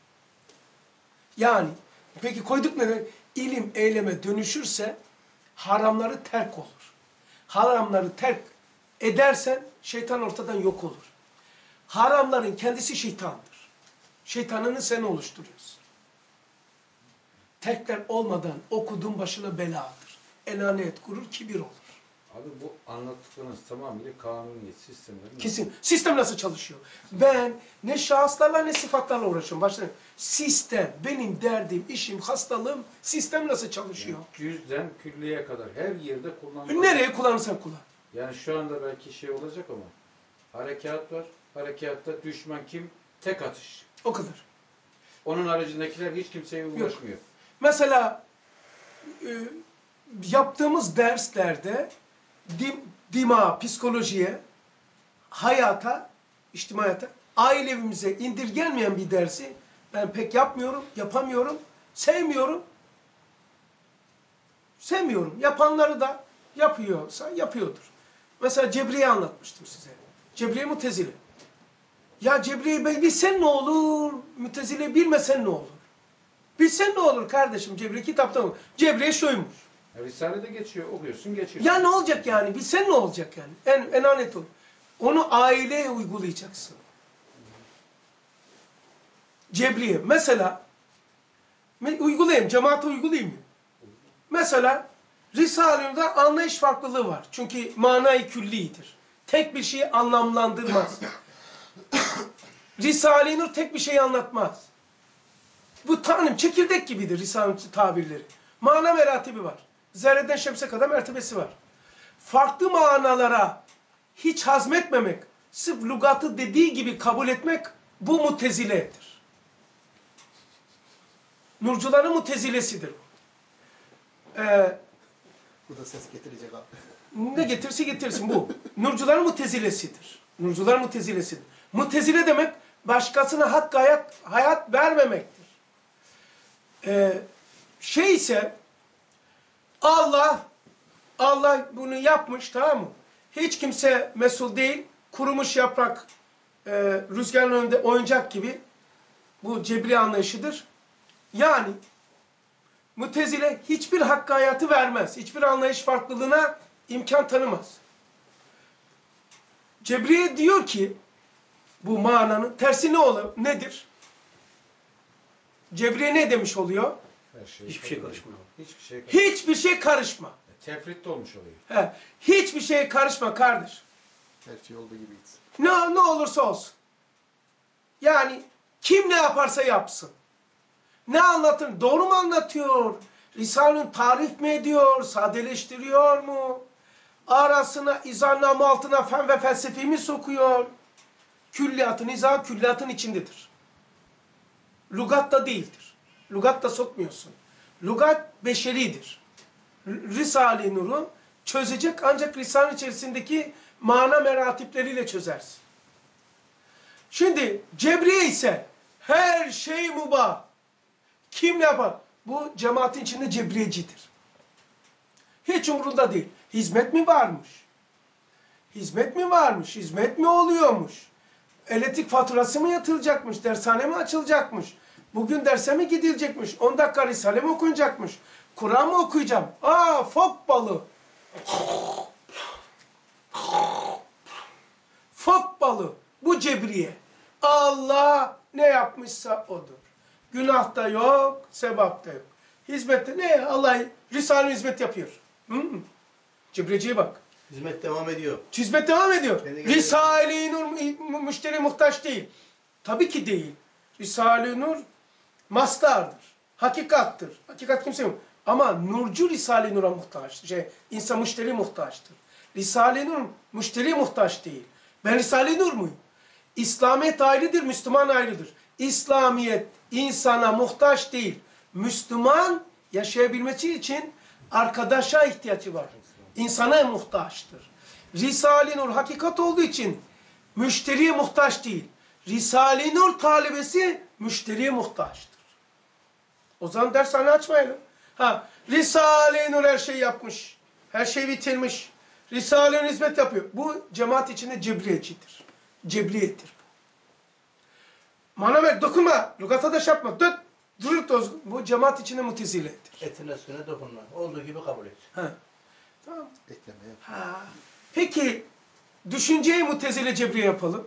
A: Yani peki koyduk ne? İlim eyleme dönüşürse haramları terk olur. Haramları terk edersen şeytan ortadan yok olur. Haramların kendisi şeytandır. Şeytanını sen oluşturuyorsun. Terkler olmadan okudun başına beladır. Enaniyet kurur, kibir olur.
C: Abi bu anlattıklarınız tamamıyla kanuniyet sistemleri.
A: Kesin. Sistem nasıl çalışıyor? Ben ne şahıslarla ne sıfatlarla uğraşıyorum. Başlayın. Sistem, benim derdim, işim, hastalığım, sistem nasıl çalışıyor?
C: Yani cüzden külliyeye kadar her yerde kullanılıyor.
A: Nereye kullanırsan kullan.
C: Yani şu anda belki şey olacak ama harekat var. Harekatta düşman kim? Tek atış.
A: O kadar.
C: Onun haricindekiler hiç kimseye ulaşmıyor.
A: Mesela yaptığımız derslerde dima, psikolojiye, hayata, içtimaiyata, ailemize indirgenmeyen bir dersi ben pek yapmıyorum, yapamıyorum, sevmiyorum. Sevmiyorum. Yapanları da yapıyorsa yapıyordur. Mesela Cebriye anlatmıştım size. Cebriye Mutezile. Ya Cebriye'yi bilsen ne olur? Mutezile bilmesen ne olur? Bilsen ne olur kardeşim? Cebriye kitapta mı? Cebriye şuymuş.
C: Risale'de geçiyor, okuyorsun, geçiyorsun.
A: Ya ne olacak yani? Bilsen ne olacak yani? Enanet ol. Onu aileye uygulayacaksın. Cebriye. Mesela uygulayayım. Cemaate uygulayayım mı? Mesela Risale'de anlayış farklılığı var. Çünkü manayı küllidir. Tek bir şeyi anlamlandırmaz. Risale-i Nur tek bir şeyi anlatmaz. Bu tanim çekirdek gibidir Risale'nin tabirleri. Mana meratibi var. Zerreden şemse kadar mertebesi var. farklı manalara hiç hazmetmemek, sırf lügatı dediği gibi kabul etmek, bu muteziledir. Nurcuların mutezilesidir.
B: Bu da ses getirecek abi.
A: Ne getirse getirsin bu. Nurcuların mutezilesidir. Nurcular mutezilesidir. Mutezile demek başkasına hakkı hayat vermemektir. Ise Allah bunu yapmış, tamam mı? Hiç kimse mesul değil. Kurumuş yaprak rüzgarın önünde oyuncak gibi. Bu cebri anlayışıdır. Yani Mutezile hiçbir hakkı hayatı vermez. Hiçbir anlayış farklılığına imkan tanımaz. Cebriye diyor ki bu mananın tersi ne olur? Nedir? Cebriye ne demiş oluyor?
D: Hiçbir şey karışma.
A: Hiçbir şey karışma.
C: Tefrit de olmuş oluyor.
A: Hiçbir şeye karışma kardeş.
B: Her şey olduğu gibi gitsin.
A: Ne olursa olsun. Yani kim ne yaparsa yapsın. Ne anlatır? Doğru mu anlatıyor? Risale'nin tarif mi ediyor? Sadeleştiriyor mu? Arasına, izannamı altına fen ve felsefi mi sokuyor? Külliyatın, izah külliyatın içindedir. Lugatta değildir. Lugatta sokmuyorsun. Lugat beşeridir. Risale-i Nur'u çözecek ancak Risale içerisindeki mana meratipleriyle çözersin. Şimdi Cebriye ise her şey mubah. Kim yapar? Bu cemaatin içinde cebriyecidir. Hiç umurunda değil. Hizmet mi varmış? Hizmet mi varmış? Hizmet mi oluyormuş? Elektrik faturası mı yatılacakmış? Dershane mi açılacakmış? Bugün derse mi gidilecekmiş? 10 dakika Risale mi okunacakmış? Kur'an mı okuyacağım? Fok balığı. Fok balığı. Bu cebriye. Allah ne yapmışsa odur. Günah da yok, sevap da yok. Hizmette ne? Allah Risale-i hizmet yapıyor. Cebriyeciye bak.
D: Hizmet devam ediyor.
A: Hizmet devam ediyor. Risale-i Nur müşteri muhtaç değil. Tabii ki değil. Risale-i Nur mastardır. Hakikattır. Hakikat kimse yok. Ama nurcu Risale-i Nur'a muhtaçtır. İnsan müşteri muhtaçtır. Risale-i Nur müşteri muhtaç değil. Ben Risale-i Nur muyum? İslamiyet ayrıdır, Müslüman ayrıdır. İslamiyet insana muhtaç değil. Müslüman yaşayabilmesi için arkadaşa ihtiyacı var. İnsana muhtaçtır. Risale-i Nur hakikat olduğu için müşteriye muhtaç değil. Risale-i Nur talebesi müşteriye muhtaçtır. O zaman dershane açmayalım. Risale-i Nur her şeyi yapmış. Her şeyi bitirmiş. Risale-i Nur hizmet yapıyor. Bu cemaat içinde cebriyecidir. Cebriyettir. Manamer dokunma. Lügata da yapma. Dur toz. Bu cemaat içinde muteziledir.
D: Etine suyuna dokunma. Olduğu gibi kabul et.
A: Tamam.
B: Eklemeye.
A: Peki düşünceyi mutezile cebriye yapalım.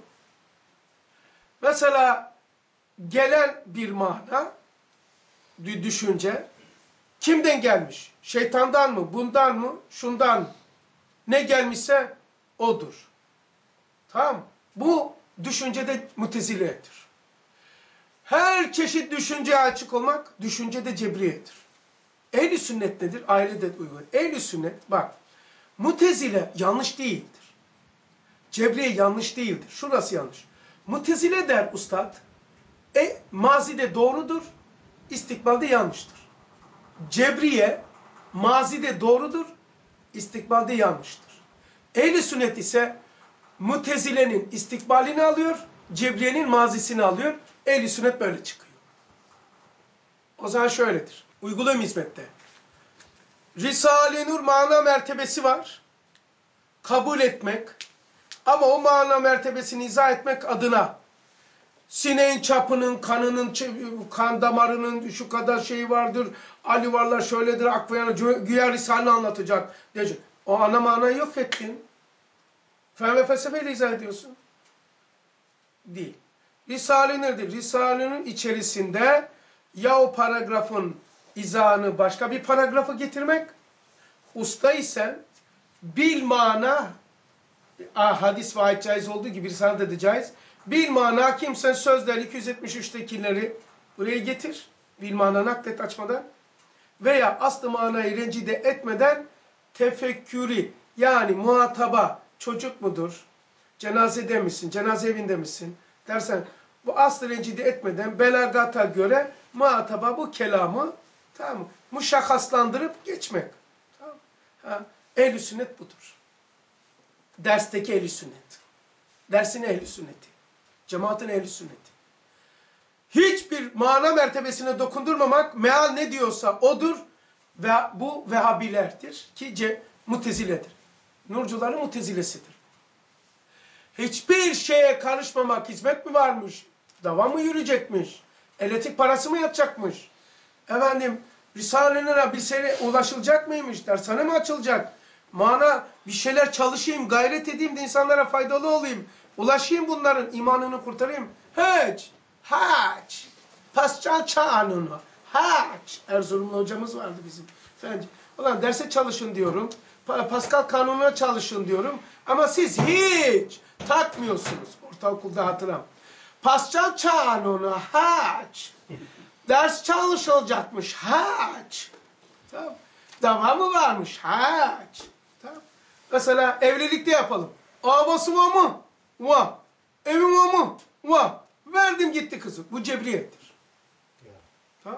A: Mesela gelen bir mana, düşünce kimden gelmiş? Şeytandan mı? Bundan mı? Şundan mı? Ne gelmişse odur. Tamam mı? Bu düşüncede muteziledir. Her çeşit düşünceye açık olmak düşüncede cebriyedir. Ehl-i sünnet nedir? Ailede uygun. Ehl-i sünnet bak mutezile yanlış değildir. Cebriye yanlış değildir. Şurası yanlış. Mutezile der ustad mazide doğrudur, istikbalde yanlıştır. Cebriye mazide doğrudur, istikbalde yanlıştır. Ehl-i sünnet ise Mutezile'nin istikbalini alıyor, Cebriye'nin mazisini alıyor. Ehl-i sünnet böyle çıkıyor. O zaman şöyledir. Uygulayım hizmette. Risale-i Nur mana mertebesi var. Kabul etmek. Ama o mana mertebesini izah etmek adına sineğin çapının, kanının, kan damarının şu kadar şeyi vardır. Ali varlar şöyledir, güya Risale anlatacak. Diyecek. O ana manayı yok ettin. Fen ve felsefeyle izah ediyorsun. Değil. Risale-i nedir? Risale'nin içerisinde ya o paragrafın izahını başka bir paragrafı getirmek, usta isen bil mana, hadis ve ayet caiz olduğu gibi Risale'de de caiz, bil mana kimsen sözler 273'tekileri buraya getir. Bil mana naklet açmadan veya aslı manayı rencide etmeden tefekkürü Yani muhataba çocuk mudur? Cenazede misin? Cenaze evinde misin? Dersen bu aslı rencide etmeden belagata göre muhataba bu kelamı tamam mı? Muşahhaslandırıp geçmek. Tamam mı? Ehl-i sünnet budur. Dersteki ehl-i sünnet. Dersin ehl-i sünneti. Cemaatin ehl-i sünneti. Hiçbir mana mertebesine dokundurmamak, meal ne diyorsa odur ve bu Vehhabilerdir ki Muteziledir. Nurcuların Mutezilesidir. Hiçbir şeye karışmamak, hizmet mi varmış? Dava mı yürüyecekmiş? Elektrik parası mı yatacakmış? Efendim, Risale-i bir sene ulaşılacak mıymış? Dershane mi açılacak? Mana bir şeyler çalışayım, gayret edeyim de insanlara faydalı olayım. Ulaşayım bunların, imanını kurtarayım. Hiç, haç, pascal çağanunu, haç. Erzurumlu hocamız vardı bizim. Efendim, ulan derse çalışın diyorum. Pascal kanununa çalışın diyorum. Ama siz hiç takmıyorsunuz. Ortaokulda hatırlam. Pascal kanunu, haç. Ders çalışılacakmış, haç. Tamam. Dava mı varmış, haç. Tamam. Mesela evlilikte yapalım. Abası var mı? Var. Evi var mı? Var. Verdim gitti kızı. Bu cebriyettir. Tamam.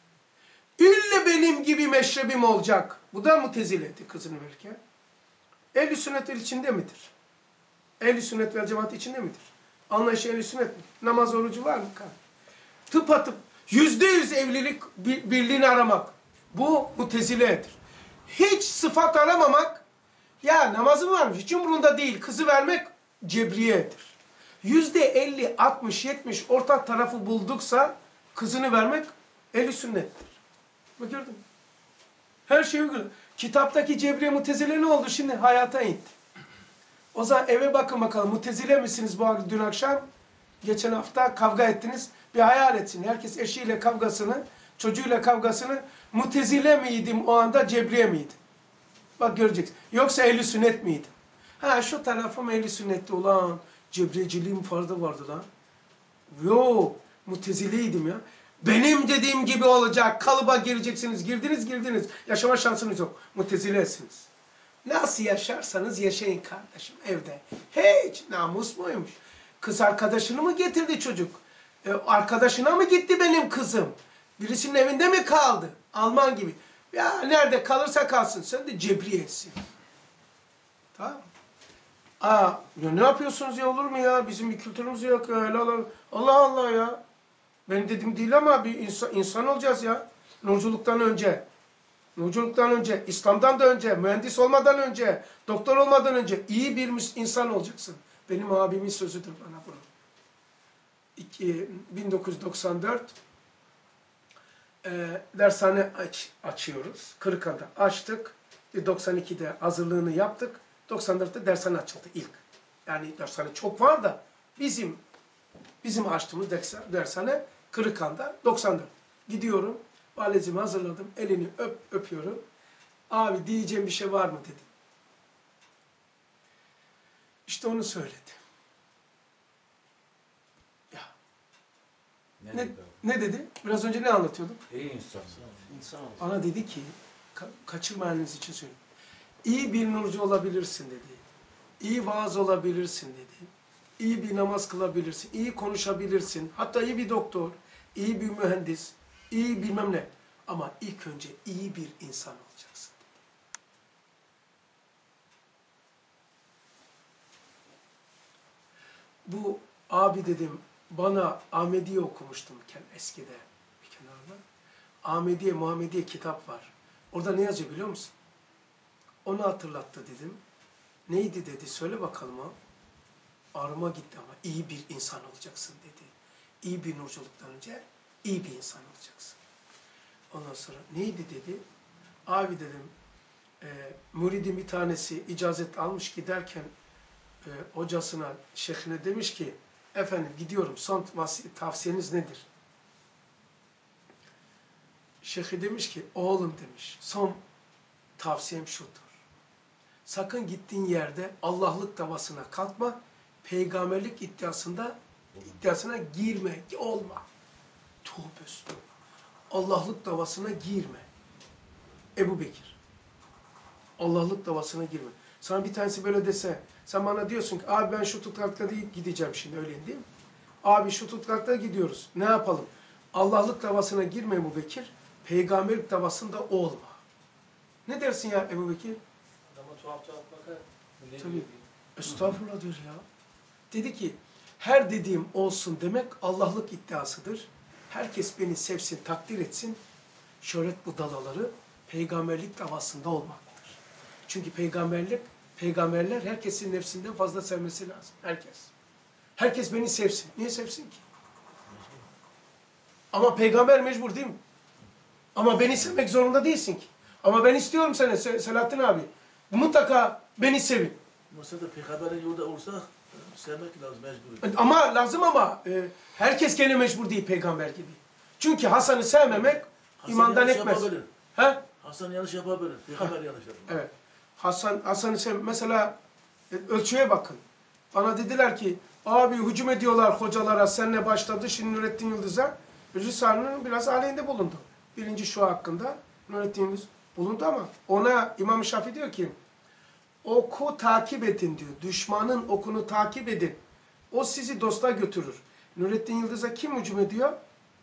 A: İlle benim gibi meşrebim olacak. Bu da Mutezile'dir kızını verirken. Ehl-i sünnetler içinde midir? Ehl-i sünnet vel cemaat içinde midir? Anlayışı ehl-i sünnet mi? Namaz orucu var mı? Tıpatıp %100 evlilik birliğini aramak. Bu Mutezile'dir. Hiç sıfat aramamak, ya namazın var mı? Hiç umurunda değil. Kızı vermek cebriyedir. %50, 60, 70 ortak tarafı bulduksa kızını vermek ehl-i sünnettir. Bak gördün mü? Her şey uygun. Kitaptaki Cebriye Mutezile ne oldu? Şimdi hayata indi. O zaman eve bakın bakalım. Mutezile misiniz dün akşam? Geçen hafta kavga ettiniz. Bir hayal etsin. Herkes eşiyle kavgasını, çocuğuyla kavgasını Mutezile miydim o anda, Cebriye miydim? Bak göreceksin. Yoksa ehl-i sünnet miydim? Ha şu tarafım ehl-i sünnetti ulan. Cebriyeciliğim fardı vardı lan. Yo, Mutezileydim ya. Benim dediğim gibi olacak. Kalıba gireceksiniz. Girdiniz. Yaşama şansınız yok. Mutezilesiniz. Nasıl yaşarsanız yaşayın kardeşim evde. Hiç namus muymuş? Kız arkadaşını mı getirdi çocuk? Arkadaşına mı gitti benim kızım? Birisinin evinde mi kaldı? Alman gibi. Ya nerede kalırsa kalsın. Sen de cebriyesin. Tamam mı? Ya ne yapıyorsunuz ya, olur mu ya? Bizim bir kültürümüz yok ya. Allah Allah ya. Benim dediğim değil ama bir insan olacağız ya. Nurculuktan önce. Nurculuktan önce, İslam'dan da önce, mühendis olmadan önce, doktor olmadan önce iyi bir insan olacaksın. Benim abimin sözüdür bana bunu. 1994 dershane açıyoruz. Kırıkhan'da açtık. 92'de hazırlığını yaptık. 94'te dershane açıldı ilk. Yani dershane çok var da bizim açtığımız dershane Kırıkhan'da 94. Gidiyorum. Valizimi hazırladım. Elini öpüyorum. Abi diyeceğim bir şey var mı dedi. İşte onu söyledi. Ya. Ne dedi? Biraz önce ne anlatıyordum?
C: İyi insan.
A: Bana dedi ki, kaçırmayanınız için söylüyorum. İyi bir nurcu olabilirsin dedi. İyi vaaz olabilirsin dedi. İyi bir namaz kılabilirsin. İyi konuşabilirsin. Hatta iyi bir doktor, iyi bir mühendis, iyi bilmem ne. Ama ilk önce iyi bir insan olacaksın. Bu abi dedim, bana Ahmediye okumuştum eskide bir kenarda. Ahmediye, Muhammediye kitap var. Orada ne yazıyor biliyor musun? Onu hatırlattı dedim. Neydi dedi, söyle bakalım o. Ağrıma gitti ama iyi bir insan olacaksın dedi. İyi bir nurculuktan önce iyi bir insan olacaksın. Ondan sonra neydi dedi. Abi dedim, müridin bir tanesi icazet almış giderken hocasına, şeyhine demiş ki, efendim gidiyorum, son tavsiyeniz nedir? Şeyhi demiş ki, oğlum demiş, son tavsiyem şudur. Sakın gittiğin yerde Allah'lık davasına kalkma, peygamberlik iddiasına girme, olma. Tövbe estağfurullah. Allah'lık davasına girme. Ebu Bekir. Allah'lık davasına girme. Sana bir tanesi böyle dese, sen bana diyorsun ki abi ben şu tutkakta gideceğim şimdi, öyle değil mi? Abi şu tutkakta gidiyoruz, ne yapalım? Allah'lık davasına girme Ebu Bekir, peygamberlik davasında olma. Ne dersin ya Ebu Bekir?
D: Adama tuhaf tuhaf bakar.
A: Tabii. Estağfurullah diyor ya. Dedi ki, her dediğim olsun demek Allah'lık iddiasıdır. Herkes beni sevsin, takdir etsin. Şöhret budalaları peygamberlik davasında olmaktır. Çünkü peygamberler herkesin nefsinden fazla sevmesi lazım. Herkes. Herkes beni sevsin. Niye sevsin ki? Ama peygamber mecbur değil mi? Ama beni sevmek zorunda değilsin ki. Ama ben istiyorum seni Selahattin abi. Mutlaka beni sevin.
E: Mesela peygamberin yolda olsa sevmek lazım mecbur.
A: Ama lazım ama herkes gene mecbur değil peygamber gibi. Çünkü Hasan'ı sevmemek imandan etmez.
E: Yapabilir.
A: He?
E: Hasan yanlış yapabilir. Peygamber yanlış yapar.
A: Evet. Hasan'ı sev. Mesela ölçüye bakın. Bana dediler ki abi hücum ediyorlar hocalara, senle başladı şimdi Nurettin Yıldız'a. Risale'nin biraz aleyhinde bulundu. Birinci şu hakkında Nurettin Yıldız bulundu ama ona İmam Şafii diyor ki oku takip edin diyor. Düşmanın okunu takip edin. O sizi dosta götürür. Nurettin Yıldız'a kim hücum ediyor?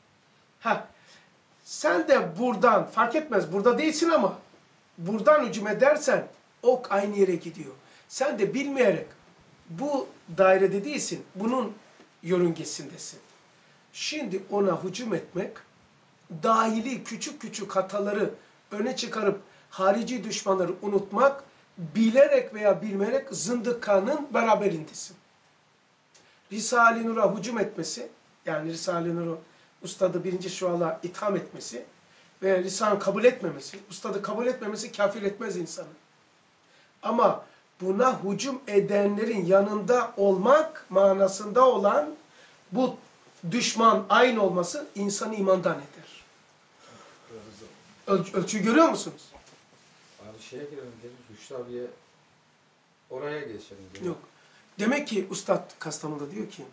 A: Sen de buradan, fark etmez burada değilsin ama buradan hücum edersen ok aynı yere gidiyor. Sen de bilmeyerek bu dairede değilsin, bunun yörüngesindesin. Şimdi ona hücum etmek, dahili küçük küçük hataları öne çıkarıp harici düşmanları unutmak, bilerek veya bilmeyerek zındıkanın beraberindesin. Risale-i Nur'a hücum etmesi, yani Risale-i Nur'u ustadı birinci şuala itham etmesi ve lisan kabul etmemesi, ustadı kabul etmemesi kafir etmez insanı. Ama buna hücum edenlerin yanında olmak manasında olan bu düşman aynı olması insanı imandan eder. Ölçüyü görüyor musunuz?
C: Abi şeye girelim, Rüştü abiye oraya geçelim.
A: Yok. Demek ki Üstad Kastamonu'da diyor ki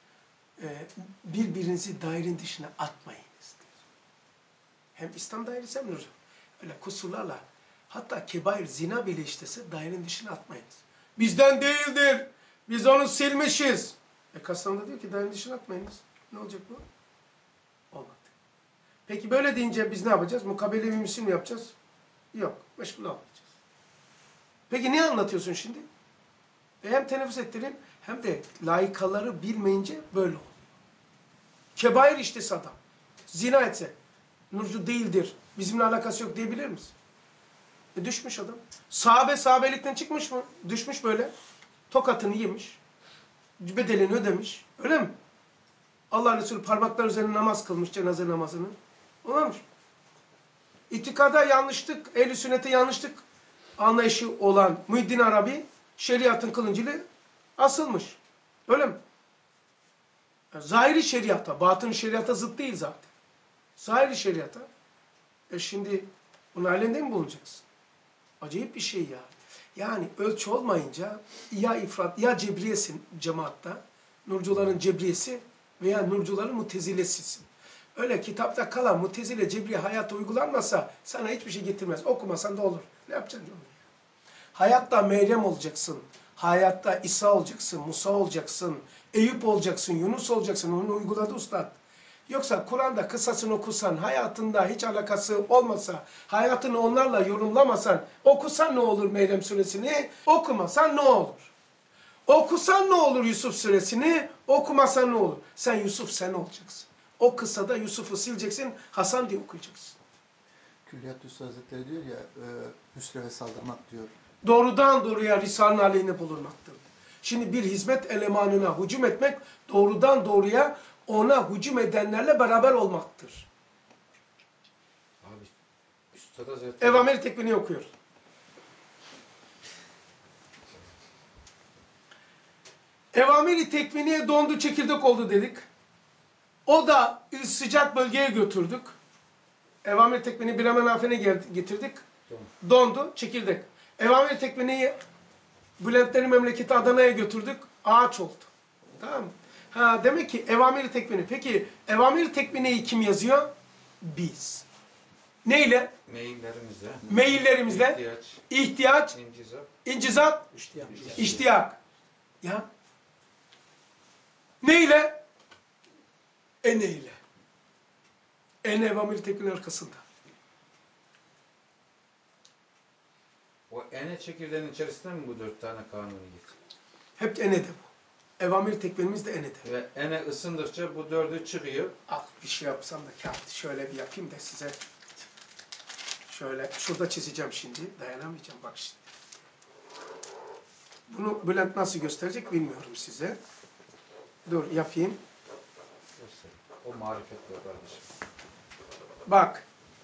A: birbirinizi dairenin dışına atmayınız diyor. Hem İslam dairesi hem hocam. Öyle kusurlarla hatta kebair zina bile işlese dairenin dışına atmayınız. Bizden değildir. Biz onu silmişiz. Kastamonu'da diyor ki dairenin dışına atmayınız. Ne olacak bu? Olmadı. Peki böyle deyince biz ne yapacağız? Mukabele-i müslim mi yapacağız? Yok. Meşgul olmayacağız. Peki ne anlatıyorsun şimdi? Hem teneffüs ettireyim hem de layıkaları bilmeyince böyle oluyor. Kebair iştesi adam. Zina etse, nurcu değildir, bizimle alakası yok diyebilir misin? Düşmüş adam. Sahabelikten çıkmış mı? Düşmüş böyle. Tokatını yemiş. Bedelini ödemiş. Öyle mi? Allah Resulü parmaklar üzerine namaz kılmış, cenaze namazını. Olmamış. İtikada yanlışlık, ehl-i sünnete yanlışlık anlayışı olan Muhyiddin Arabi, şeriatın kılıncıyla asılmış. Öyle mi? Yani zahiri şeriata, batın şeriata zıt değil zaten. Zahiri şeriata. Şimdi bunun halinde mi bulunacaksın? Acayip bir şey ya. Yani ölçü olmayınca ya ifrat, ya cebriyesin cemaatta, nurcuların cebriyesi veya nurcuların mutezilesisin. Öyle kitapta kalan mutezile, cebriye hayata uygulanmasa sana hiçbir şey getirmez. Okumasan da olur. Ne yapacaksın onu? Hayatta Meryem olacaksın. Hayatta İsa olacaksın, Musa olacaksın, Eyüp olacaksın, Yunus olacaksın. Onu uyguladı Ustad. Yoksa Kur'an'da kıssasını okusan, hayatında hiç alakası olmasa, hayatını onlarla yorumlamasan, okusan ne olur Meryem suresini, okumasan ne olur? Okusan ne olur Yusuf suresini, okumasan ne olur? Sen Yusuf sen olacaksın. O kıssada Yusuf'u sileceksin, Hasan diye okuyacaksın.
B: Külliyat Üstad Hazretleri diyor ya, hüsreve saldırmak diyor.
A: Doğrudan doğruya Risale'nin aleyhine bulunmaktır. Şimdi bir hizmet elemanına hücum etmek, doğrudan doğruya ona hücum edenlerle beraber olmaktır.
C: Abi Üstad Hazretleri
A: Evamir tekvini okuyor. Evamir-i tekviniye dondu, çekirdek oldu dedik. O da sıcak bölgeye götürdük. Evamir-i tekvini bir hemen afene getirdik. Dondu, çekirdek. Evamir-i tekviniyi Bülentlerin memleketi Adana'ya götürdük. Ağaç oldu. Tamam mı? Demek ki Evamir-i tekvini. Peki Evamir-i tekviniyi kim yazıyor? Biz. Neyle?
C: Meyillerimizle.
A: Meyillerimizle. İhtiyaç,
C: İncizap.
A: incizat,
E: İştiyam.
A: iştiyak. Ya. Neyle? Eneyle. Ene ve amir tekniğin arkasında.
C: O ene çekirdeğinin içerisinde mi bu 4 tane kanuniyet?
A: Hep enede bu. Evamir tekbirimiz de enede.
C: Ve ene ısındıkça bu 4'ü çıkıyor.
A: Al bir şey yapsam da kağıt şöyle bir yapayım da size. Şöyle şurada çizeceğim şimdi. Dayanamayacağım bak şimdi. Bunu Bülent nasıl gösterecek bilmiyorum size. Dur yapayım.
C: O marifetli kardeşim.
A: Bak.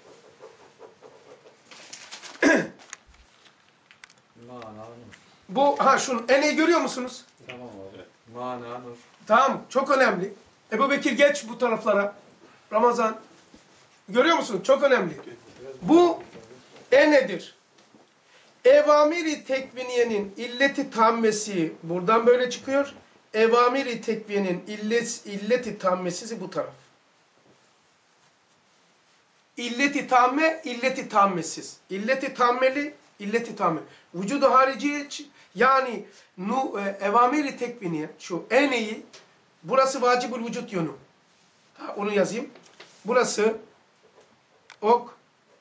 C: Mananur.
A: Bu şunu eneyi görüyor musunuz?
C: Tamam abi. Mananur.
A: Tamam çok önemli. Ebu Bekir geç bu taraflara. Ramazan. Görüyor musun? Çok önemli. Bu enedir. Evamiri tekviniyenin illeti tammesi buradan böyle çıkıyor. Evamiri tekviyenin illeti tammesi bu taraf. İlleti tamme, illeti tammesiz. İlleti tammeli, illeti tamme. Vücudu harici yani evamiri tekviniye şu eneyi burası vacibul vücut yönü. Onu yazayım. Burası ok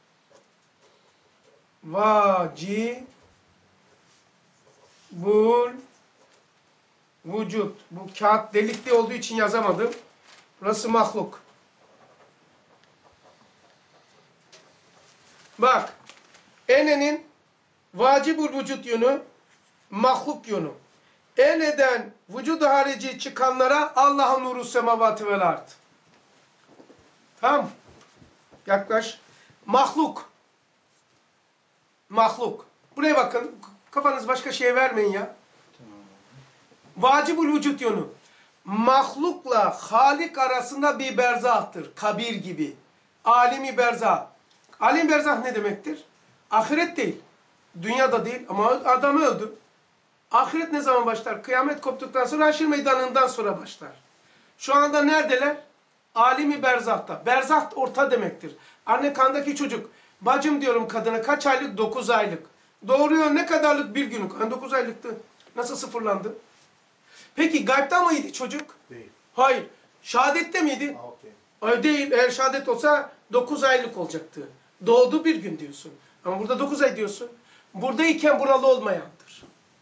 A: vacibul vücut. Bu kağıt delikli olduğu için yazamadım. Burası mahluk. Bak. Enenin vacibul vücut yönü, mahluk yönü. Eneden vücudu harici çıkanlara Allah'ın nuru semavatı vel ard. Tamam. Yaklaş. Mahluk. Mahluk. Buraya bakın. Kafanız başka şeye vermeyin ya. Vacibul vücut yönü. Mahlukla Halik arasında bir berzahtır. Kabir gibi. Alimi berzah. Alim berzah ne demektir? Ahiret değil. Dünyada değil ama adam öldü. Ahiret ne zaman başlar? Kıyamet koptuktan sonra haşir meydanından sonra başlar. Şu anda neredeler? Alimi berzahta. Berzah orta demektir. Anne kandaki çocuk. Bacım diyorum kadına kaç aylık? 9 aylık. Doğuruyor ne kadarlık? Bir günlük. Hani 9 aylıktı. Nasıl sıfırlandı? Peki gaybta mıydı çocuk?
E: Değil.
A: Hayır. Şehadette miydi?
E: Okay.
A: Hayır değil. Eğer şehadet olsa 9 aylık olacaktı. Doğdu bir gün diyorsun. Ama burada 9 ay diyorsun. Buradayken buralı olmayandır.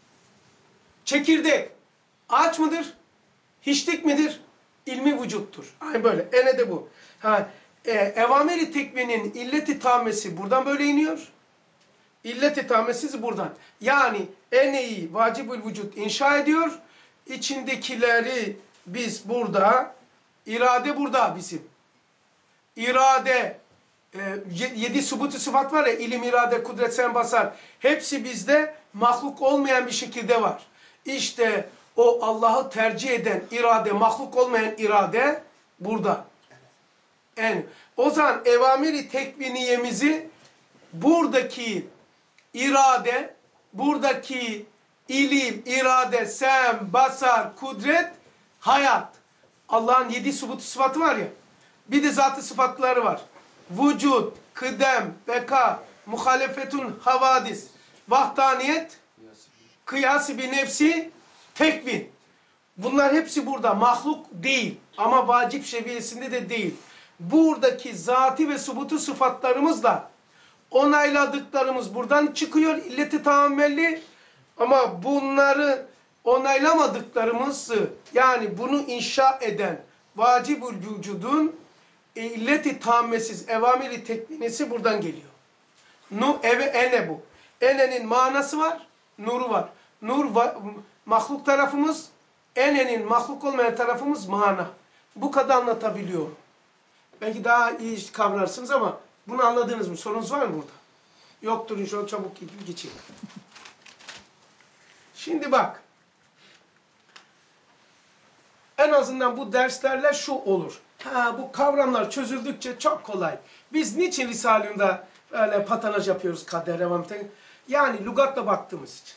A: Çekirdek. Ağaç mıdır? Hiçlik midir? İlmi vücuttur. Aynı böyle. Ene de bu. Evameri tekvinin illeti tammesi buradan böyle iniyor. İlleti tammesiz buradan. Yani eneyi vacibül vücut inşa ediyor. İçindekileri biz burada, irade burada bizim. İrade, 7 subutu sıfat var ya, ilim, irade, kudret, sen, basar. Hepsi bizde mahluk olmayan bir şekilde var. İşte o Allah'ı tercih eden irade, mahluk olmayan irade burada. Yani o zaman evamiri tekviniyemizi buradaki irade, buradaki ilim, irade, sem, basar, kudret, hayat. Allah'ın 7 subutu sıfatı var ya. Bir de zatı sıfatları var. Vücut, kıdem, beka, muhalefetun havadis, vahdaniyet, kıyası bir nefsi, tekvin. Bunlar hepsi burada. Mahluk değil. Ama vacip seviyesinde de değil. Buradaki zati ve subutu sıfatlarımızla onayladıklarımız buradan çıkıyor. İlleti taammelli. Ama bunları onaylamadıklarımızı, yani bunu inşa eden vacibül vücudun illeti tammesiz evamiri tekvinisi buradan geliyor. Ene bu. Enenin manası var, nuru var. Mahluk tarafımız, enenin mahluk olmayan tarafımız mana. Bu kadar anlatabiliyorum. Belki daha iyi kavrarsınız ama bunu anladınız mı? Sorunuz var mı burada? Yoktur inşallah, çabuk geçeyim. Şimdi bak. En azından bu derslerle şu olur. Bu kavramlar çözüldükçe çok kolay. Biz niçin Risale-i öyle patanaj yapıyoruz kader, revamte? Yani lügatla baktığımız için.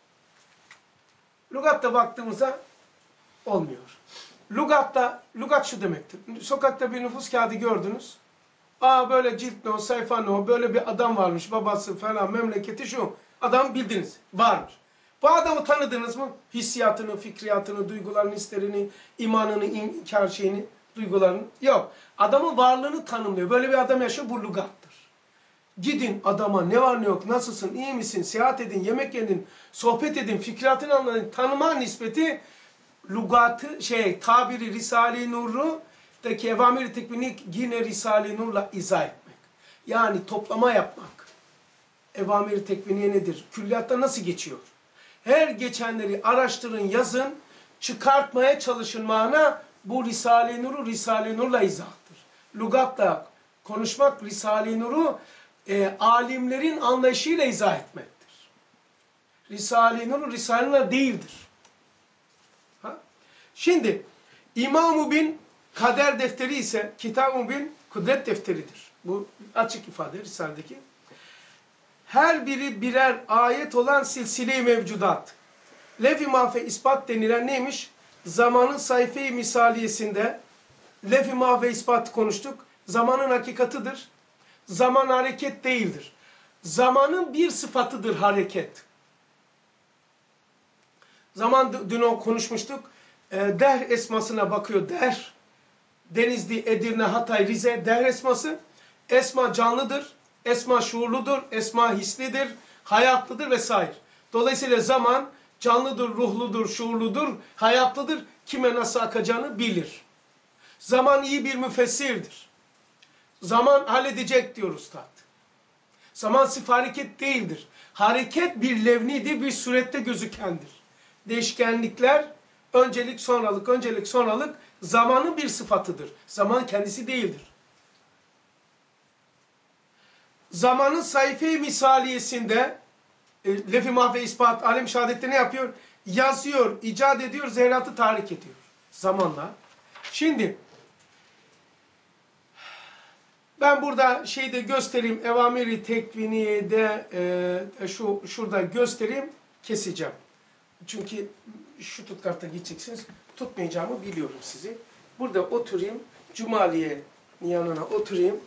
A: Lügatla baktığımızda olmuyor. Lügat şu demektir. Sokakta bir nüfus kağıdı gördünüz. Aa böyle cilt no, sayfa no, böyle bir adam varmış, babası falan, memleketi şu. Adam bildiniz, varmış. Bu adamı tanıdınız mı? Hissiyatını, fikriyatını, duygularını, hislerini, imanını, inkar şeyini, duygularını. Yok. Adamın varlığını tanımlıyor. Böyle bir adam yaşıyor, bu lügattır. Gidin adama ne var ne yok, nasılsın, iyi misin, seyahat edin, yemek yedin, sohbet edin, fikriyatını anlayın. Tanıma nispeti lügatı, tabiri Risale-i Nur'daki evamir-i tekvini yine Risale-i Nur'la izah etmek. Yani toplama yapmak. Evamir-i tekviniye nedir? Külliyatta nasıl geçiyor? Her geçenleri araştırın, yazın, çıkartmaya çalışın mana. Bu Risale-i Nur'u Risale-i Nur'la izahtır. Lügatla konuşmak Risale-i Nur'u alimlerin anlayışıyla izah etmektir. Risale-i Nur Risale-i Nur değildir. Ha? Şimdi İmam-ı Bin Kader defteri ise Kitab-ı Bin Kudret defteridir. Bu açık ifade Risale'deki. Her biri birer ayet olan silsile-i mevcudat. Lef-i mahfe ispat denilen neymiş? Zamanın sayfe-i misaliyesinde lef-i mahfe ispatı konuştuk. Zamanın hakikatıdır. Zaman hareket değildir. Zamanın bir sıfatıdır hareket. Zaman dün konuşmuştuk. Dehr esmasına bakıyor. Dehr, Denizli, Edirne, Hatay, Rize dehr esması. Esma canlıdır. Esma şuurludur. Esma hislidir. Hayatlıdır vesaire. Dolayısıyla zaman canlıdır, ruhludur, şuurludur, hayatlıdır. Kime nasıl akacağını bilir. Zaman iyi bir müfessirdir. Zaman halledecek diyor Üstad. Zaman sırf hareket değildir. Hareket bir levnidir, bir surette gözükendir. Değişkenlikler, öncelik, sonralık, öncelik, sonralık zamanın bir sıfatıdır. Zaman kendisi değildir. Zamanın sayfe-i misaliyesinde lef-i mahve ispat, alem şehadette ne yapıyor? Yazıyor, icat ediyor, zerratı tahrik ediyor. Zamanla. Şimdi ben burada şeyde göstereyim, Evamir-i Tekviniye'de şurada göstereyim, keseceğim. Çünkü şu tutkarta gideceksiniz, tutmayacağımı biliyorum sizi. Burada oturayım, Cumali'ye yanına oturayım.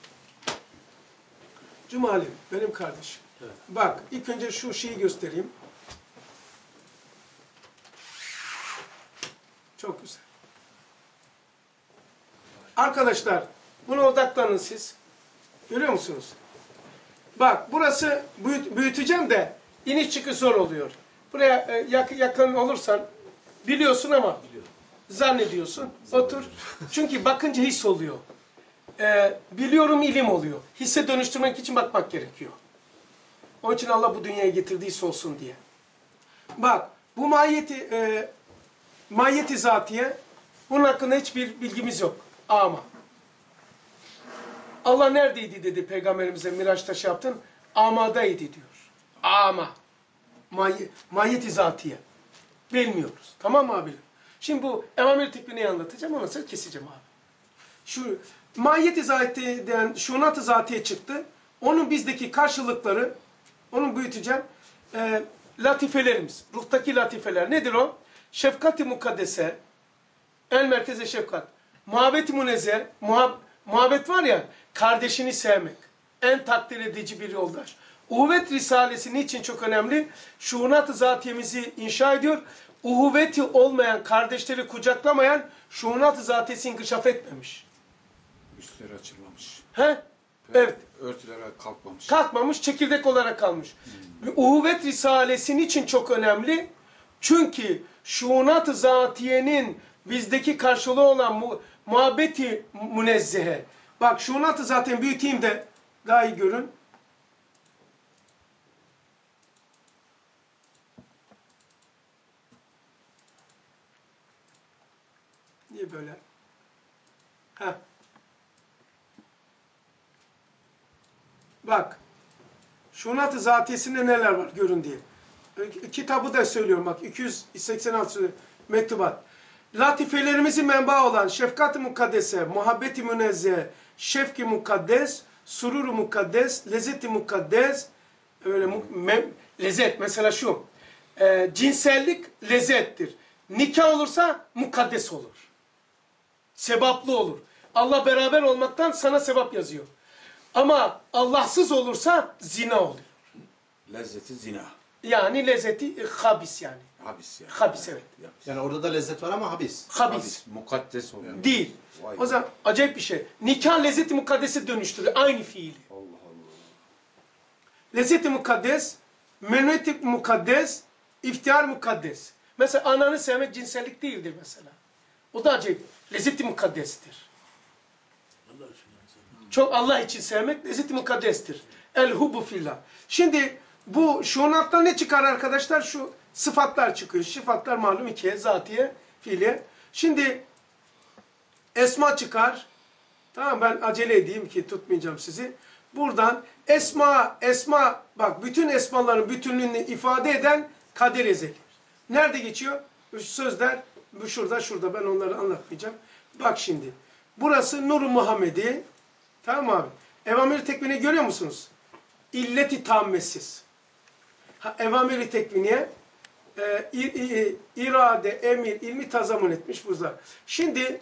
A: Cumali, benim kardeşim. Evet. Bak, ilk önce şu şeyi göstereyim. Çok güzel. Arkadaşlar, buna odaklanın siz. Görüyor musunuz? Bak, burası büyüteceğim de iniş çıkış zor oluyor. Buraya yakın olursan biliyorsun ama zannediyorsun. Otur. Çünkü bakınca his oluyor. Biliyorum ilim oluyor. Hisse dönüştürmek için bakmak gerekiyor. Onun için Allah bu dünyaya getirdiyse olsun diye. Bak, bu mahiyeti zatiye, bunun hakkında hiçbir bilgimiz yok. Ama Allah neredeydi dedi Peygamberimize Miraç'ta şey yaptın. Amadaydı diyor. Ama. Mahiyeti zatiye. Bilmiyoruz. Tamam mı abi? Şimdi bu Evamir tekniğini anlatacağım. Ondan sonra keseceğim abi. Şu mahiyeti zatiyeden şunat-ı zatiye çıktı. Onun bizdeki karşılıkları, onu büyüteceğim. Latifelerimiz. Ruhtaki latifeler. Nedir o? Şefkat-i mukaddese. El merkeze şefkat. Muhabbet-i münezzer. Muhabbet var ya, kardeşini sevmek. En takdir edici bir yoldaş. Uhuvvet Risalesi niçin çok önemli? Şuunat-ı zatiyemizi inşa ediyor. Uhuvveti olmayan, kardeşleri kucaklamayan şuunat-ı zatiyesi inkişaf etmemiş.
C: Üstleri açılmamış.
A: He? Evet.
C: Örtüler kalkmamış.
A: Kalkmamış, çekirdek olarak kalmış. Uhuvvet Risalesi niçin çok önemli? Çünkü şuunat-ı zatiyenin bizdeki karşılığı olan muhabbeti münezzehe. Bak şuunat-ı zatiyenin büyüteyim de daha iyi görün. Niye böyle? Heh. Bak. Şunat-ı zatiyesinde neler var görün diye. Kitabı da söylüyorum bak 286 mektubat. Latifelerimizin menbaı olan şefkat-ı mukaddese, muhabbet-i münezze, şefk-i mukaddes, surur-u mukaddes, lezzet-i mukaddes, öyle lezzet mesela şu. Cinsellik lezzettir. Nikah olursa mukaddes olur. Sebaplı olur. Allah beraber olmaktan sana sevap yazıyor. Ama Allahsız olursa zina oluyor.
C: Lezzeti zina.
A: Yani lezzeti habis yani.
C: Habis yani.
A: Habis, evet.
F: Yani orada da lezzet var ama habis.
A: Habis.
C: Mukaddes oluyor.
A: Değil.
C: Vay
A: O zaman acayip bir şey. Nikah lezzeti mukaddesi dönüştürüyor. Aynı fiili.
C: Allah Allah.
A: Lezzeti mukaddes, menüeti mukaddes, iftihar mukaddes. Mesela ananı sevmek cinsellik değildir mesela. O da acayip. Lezzeti mukaddestir.
E: Allah için yani.
A: Çok Allah için sevmek lezzeti mukaddestir. El hubbu fillah. Şimdi bu şuunattan ne çıkar arkadaşlar? Şu sıfatlar çıkıyor. Sıfatlar malum ikiye, zatiye, fiiliye. Şimdi esma çıkar. Tamam, ben acele edeyim ki tutmayacağım sizi. Buradan esma bak, bütün esmaların bütünlüğünü ifade eden kader ezeli. Nerede geçiyor? Bu sözler bu şurada, ben onları anlatmayacağım. Bak şimdi. Burası Nur-u Muhammedi. Tamam mı abi? Evamir-i tekvini görüyor musunuz? İlleti tammesiz. Evamir-i tekviniye irade, emir, ilmi tazamun etmiş burada. Şimdi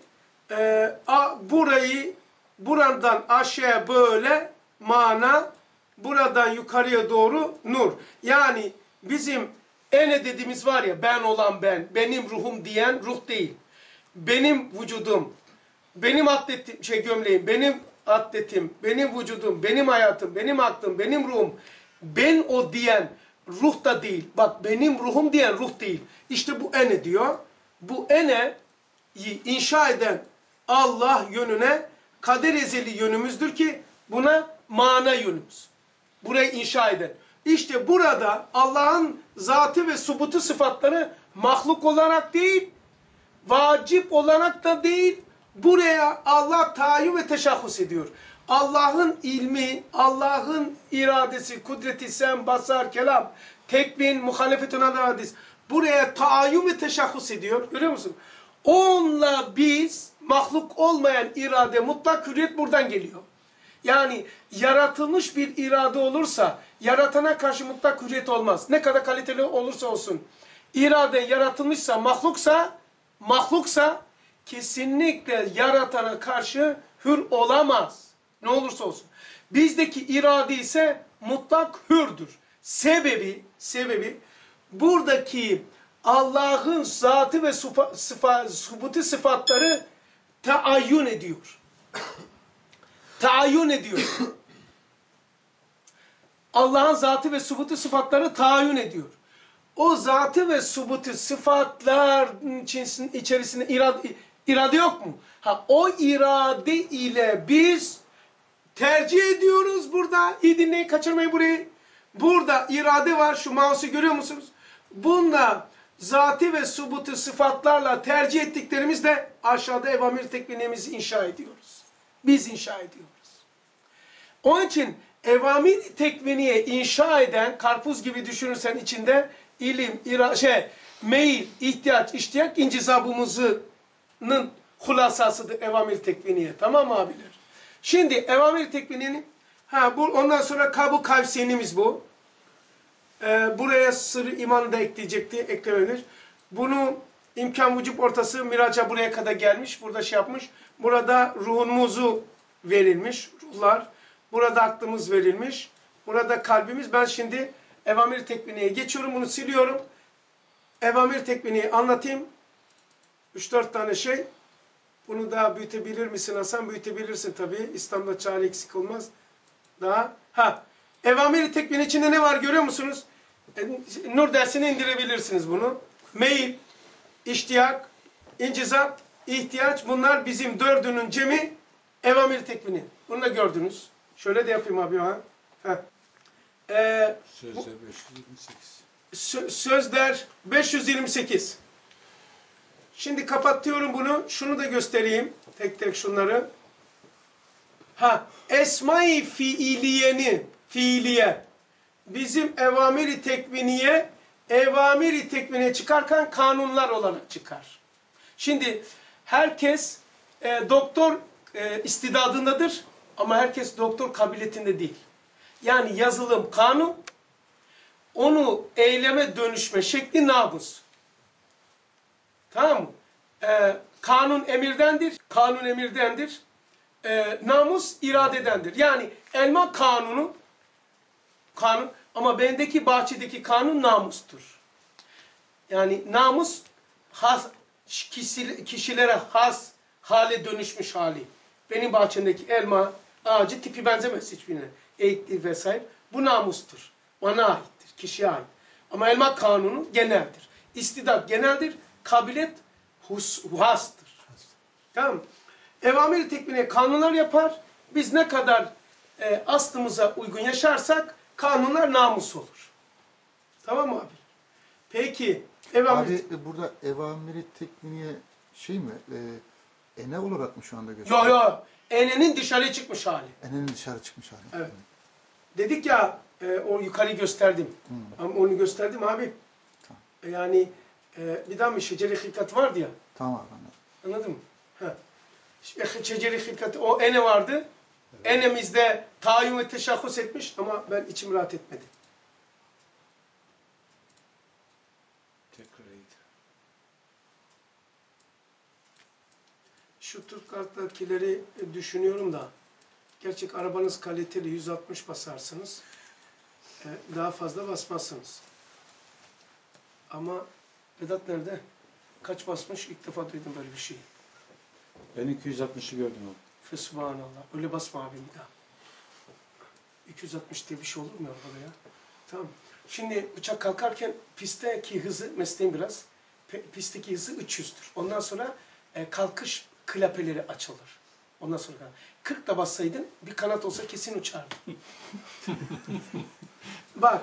A: buradan aşağıya böyle mana, buradan yukarıya doğru nur. Yani bizim ene dediğimiz var ya, ben olan ben, benim ruhum diyen ruh değil. Benim vücudum, benim atletim, gömleğim, benim atletim, benim vücudum, benim hayatım, benim aklım, benim ruhum, ben o diyen ruh da değil. Bak, benim ruhum diyen ruh değil. İşte bu ene diyor. Bu ene inşa eden Allah yönüne kader ezeli yönümüzdür ki buna mana yönümüz. Burayı inşa eden. İşte burada Allah'ın zatı ve subutu sıfatları mahluk olarak değil, vacip olarak da değil, buraya Allah tahayyül ve teşahhus ediyor. Allah'ın ilmi, Allah'ın iradesi, kudreti, sem, basar, kelam, tekvin, muhalefetun al hadis. Buraya tahayyül ve teşahhus ediyor. Görüyor musun? Onunla biz, mahluk olmayan irade, mutlak hürriyet buradan geliyor. Yani yaratılmış bir irade olursa, yaratana karşı mutlak hürriyet olmaz. Ne kadar kaliteli olursa olsun. İrade yaratılmışsa, mahluksa kesinlikle yaratana karşı hür olamaz. Ne olursa olsun. Bizdeki irade ise mutlak hürdür. Sebebi buradaki Allah'ın zatı ve subuti sıfatları taayyün ediyor. Taayyün ediyor. Allah'ın zatı ve subuti sıfatları taayyün ediyor. O zatı ve subuti sıfatlar içerisinde irade yok mu? O irade ile biz tercih ediyoruz burada. İyi dinleyin, kaçırmayın burayı. Burada irade var. Şu mouse'u görüyor musunuz? Bununla zatı ve subutu sıfatlarla tercih ettiklerimizle aşağıda evamir tekvinimizi inşa ediyoruz. Biz inşa ediyoruz. Onun için evamir tekviniye inşa eden, karpuz gibi düşünürsen içinde ilim, meyil, ihtiyaç, iştiyak incizabımızın hulasasıdır evamir tekviniye. Tamam mı abiler? Şimdi evamir tekvininin ondan sonra Kab-ı Kavseynimiz bu. Buraya sır imanı da eklenebilir. Bunu imkan vücub ortası miraca buraya kadar gelmiş. Burada yapmış. Burada ruhumuzu verilmiş. Ruhlar. Burada aklımız verilmiş. Burada kalbimiz. Ben şimdi evamir tekviniye geçiyorum. Bunu siliyorum. Evamir tekviniyi anlatayım. 3-4 tane şey. Bunu daha büyütebilir misin Hasan? Büyütebilirsin tabii. İslam'da çare eksik olmaz. Daha. Evamir tekvini içinde ne var görüyor musunuz? Nur dersine indirebilirsiniz bunu. Meyil, iştiyak, incizap, ihtiyaç, bunlar bizim dördünün cemi evamir tekvini. Bunu da gördünüz. Şöyle de yapayım abi.
C: Sözler 528.
A: Sözler 528. Şimdi kapatıyorum bunu. Şunu da göstereyim. Tek tek şunları. Esma-i fiiliye. Bizim evamir-i tekviniye çıkarken kanunlar olarak çıkar. Şimdi herkes doktor istidadındadır ama herkes doktor kabiliyetinde değil. Yani yazılım kanun, onu eyleme dönüşme şekli nabız. Tamam mı? Kanun emirdendir. namus iradedendir. Yani elma kanun ama bendeki bahçedeki kanun namustur. Yani namus kişilere has hale dönüşmüş hali. Benim bahçemdeki elma ağacı tipi benzemez hiçbirine. Eğitli vesaire. Bu namustur. Bana aittir. Kişiye ait. Ama elma kanunu geneldir. İstidat geneldir. Kabiliyet hastır. Tamam mı? Evamir tekvini kanunlar yapar. Biz ne kadar aslımıza uygun yaşarsak kanunlar namus olur. Tamam mı abi? Peki.
B: Abi burada evamiri tekviniye şey mi? Ene olarak mı şu anda gösteriyor?
A: Yo. Enenin dışarıya çıkmış hali.
B: Enenin dışarı çıkmış hali.
A: Evet. Dedik ya o yukarıyı gösterdim. Ama onu gösterdim abi.
B: Tamam.
A: Yani bir daha mı şeceri hilkat vardı ya.
B: Tamam abi, anladım.
A: Anladın mı? Şeceri hilkat o ene vardı. Evet. Enemizde tayin ve teşahhus etmiş ama ben içim rahat etmedi.
C: Tekrar eğitim.
A: Şu Türk kartlardakileri düşünüyorum da gerçek arabanız kaliteli 160 basarsınız. Daha fazla basmazsınız. Ama Vedat nerede? Kaç basmış? İlk defa duydum böyle bir şey.
C: Ben 260'ı gördüm abi.
A: Fesubhanallah. Öyle basma abim bir daha. 260 diye bir şey olur mu arabada ya? Tamam. Şimdi uçak kalkarken pistteki hızı, mesleğim biraz, pistteki hızı 300'tür. Ondan sonra kalkış klapeleri açılır. Ondan sonra 40 da bassaydın bir kanat olsa kesin uçardı. Bak,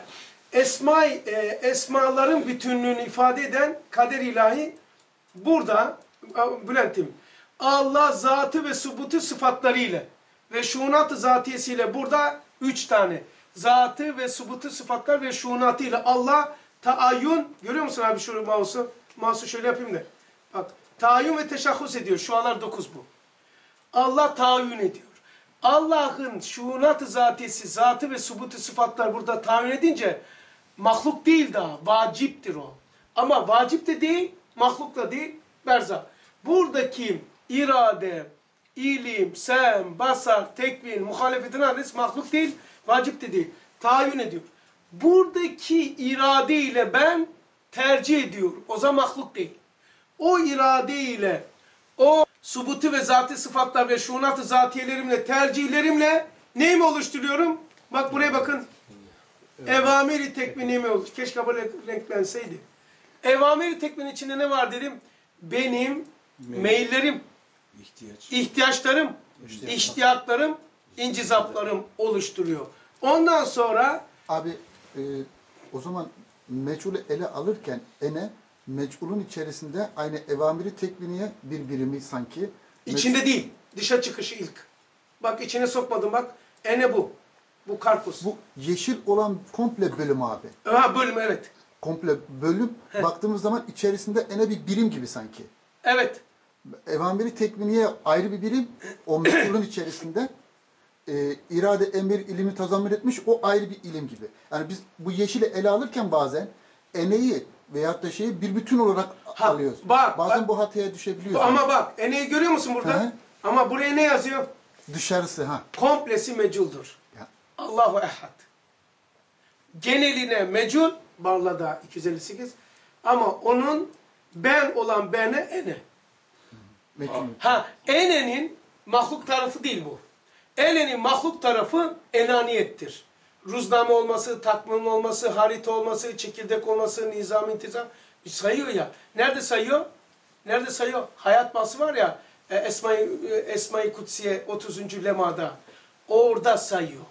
A: esmaların bütünlüğünü ifade eden kader ilahi burada, Bülent'im, Allah zatı ve subutu sıfatlarıyla ve şuunat-ı zatiyesiyle burada 3 tane. Zatı ve subutu sıfatlar ve şuunatıyla Allah taayyün, görüyor musun abi şu mouse'u? Mouse'u şöyle yapayım da. Bak, taayyün ve teşahhus ediyor. Şualar 9 bu. Allah taayyün ediyor. Allah'ın şuunat-ı zatiyesi, zatı ve subutu sıfatlar burada tayin edince mahluk değil daha, vaciptir o. Ama vacip de değil, mahluk da değil, berzah. Buradaki irade, ilim, sem, basar, tekvin, muhalefetin adresi mahluk değil, vacip de değil. Tayin ediyor. Buradaki irade ile ben tercih ediyorum. O zaman mahluk değil. O irade ile, o subutu ve zati sıfatlar ve şuunat-ı zatiyelerimle, tercihlerimle neyimi oluşturuyorum? Bak buraya bakın. Evamiri tekvinimi olur. Keşke böyle renklenseydi. Evamiri tekvin içinde ne var dedim? Benim meyillerim, ihtiyaçlarım, iştiyaklarım, incizaplarım oluşturuyor. Ondan sonra
B: Abi o zaman meçhulü ele alırken ene meçhulun içerisinde aynı evamiri tekviniye bir birimi sanki.
A: İçinde değil. Dışa çıkışı ilk. Bak içine sokmadım bak. Ene bu. Bu karpuz.
B: Bu yeşil olan komple bölüm abi.
A: Ha bölüm evet.
B: Komple bölüm. Baktığımız zaman içerisinde ene bir birim gibi sanki.
A: Evet.
B: Evamiri tekviniye ayrı bir birim. O meçhulun içerisinde irade, emir, ilimi tazammül etmiş. O ayrı bir ilim gibi. Yani biz bu yeşili ele alırken bazen eneyi veyahut da şeyi bir bütün olarak alıyoruz. Bazen bu hataya düşebiliyoruz.
A: Ama bak eneyi görüyor musun burada?
B: Hı.
A: Ama buraya ne yazıyor?
B: Dışarısı ha.
A: Komplesi meculdur.
B: Ya.
A: Allahu ehad. Geneline mecul, Barla'da 258. Ama onun ben olan bene ene.
B: Meçhul.
A: Enenin mahluk tarafı değil bu. Enenin mahluk tarafı enaniyettir. Ruzname olması, takvim olması, harita olması, çekirdek olması, nizam, intizam sayıyor ya. Nerede sayıyor? Nerede sayıyor? Hayat bahsi var ya Esma-i Kutsiye 30. lemada. Orada sayıyor.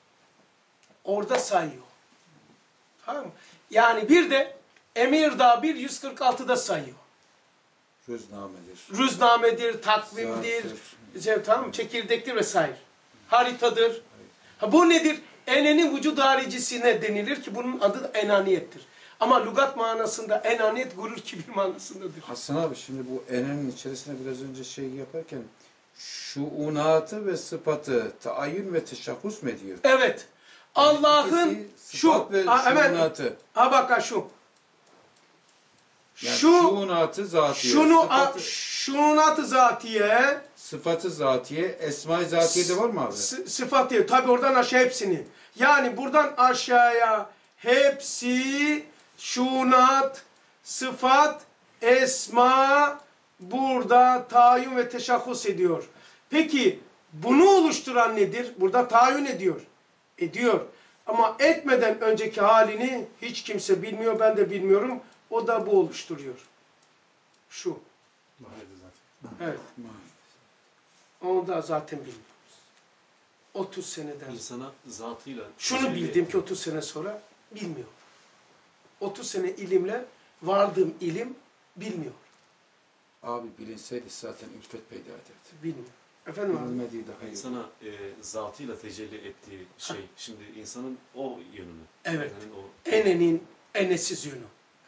A: Orada sayıyor. Tamam mı? Yani bir de Emirdağ 146'da sayıyor. Rüznamedir, takvimdir, tamam mı? Çekirdektir vesaire. Haritadır. Bu nedir? Enenin vücud haricisine denilir ki bunun adı enaniyettir. Ama lügat manasında enaniyet gurur kibir manasındadır.
C: Hasan abi şimdi bu enenin içerisine biraz önce şey yaparken şuunatı ve sıfatı taayyün ve teşahhus mu ediyor?
A: Evet. Allah'ın şu
C: ve
A: hemen
C: şuunatı.
A: bak şu.
C: Yani
A: Şu
C: şuunatı zatiye,
A: şunat-ı zatiye,
C: sıfatı zatiye, esma-i zatiye de var mı abi?
A: Sıfat diyor. Tabi oradan aşağı hepsini. Yani buradan aşağıya hepsi şunat, sıfat, esma burada tayin ve teşahhus ediyor. Peki bunu oluşturan nedir? Burada tayin ediyor. Ediyor. Ama etmeden önceki halini hiç kimse bilmiyor. Ben de bilmiyorum. O da bu oluşturuyor. Şu. Evet. Onu da zaten bilmiyoruz. 30 seneden.
G: İnsana zatıyla...
A: Şunu bildim ki 30 sene sonra bilmiyor. 30 sene ilimle vardığım ilim bilmiyor.
C: Abi bilinseydi zaten ülfet peyda ederdi.
A: Bilmiyor. Efendim abi?
C: Bilmediği daha iyi.
G: İnsana zatıyla tecelli ettiği şey, şimdi insanın o yönünü.
A: Evet.
G: Yani o...
A: Enenin enesiz yönü.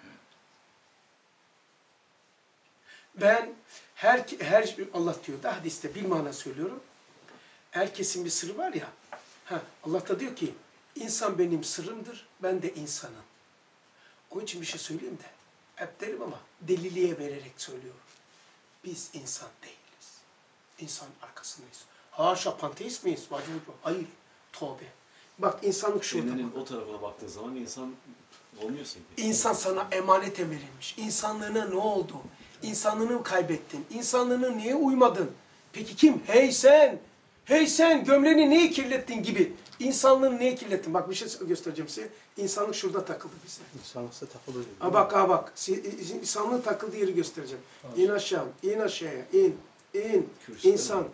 A: Ben her Allah diyor da hadiste bilmana söylüyorum. Herkesin bir sırrı var ya. Allah da diyor ki insan benim sırrımdır. Ben de insanım. Onun için bir şey söyleyeyim de. Hep derim ama deliliğe vererek söylüyorum. Biz insan değiliz. İnsan arkasındayız. Haşa panteist miyiz? Hayır. Tövbe. Bak insanlık şurada.
G: Enenin o tarafına baktığı zaman insan olmuyorsun ki.
A: İnsan sana emanete verilmiş. İnsanlığına ne oldu? İnsanlığını mı kaybettin? İnsanlığına niye uymadın? Peki kim? Hey sen! Hey sen! Gömleğini niye kirlettin gibi. İnsanlığını niye kirlettin? Bak bir şey göstereceğim size. İnsanlık şurada takıldı bize.
F: İnsanlıksa takılır.
A: Bak. İnsanlığın takıldığı yeri göstereceğim. İn aşağı, in aşağıya, in. İnsan.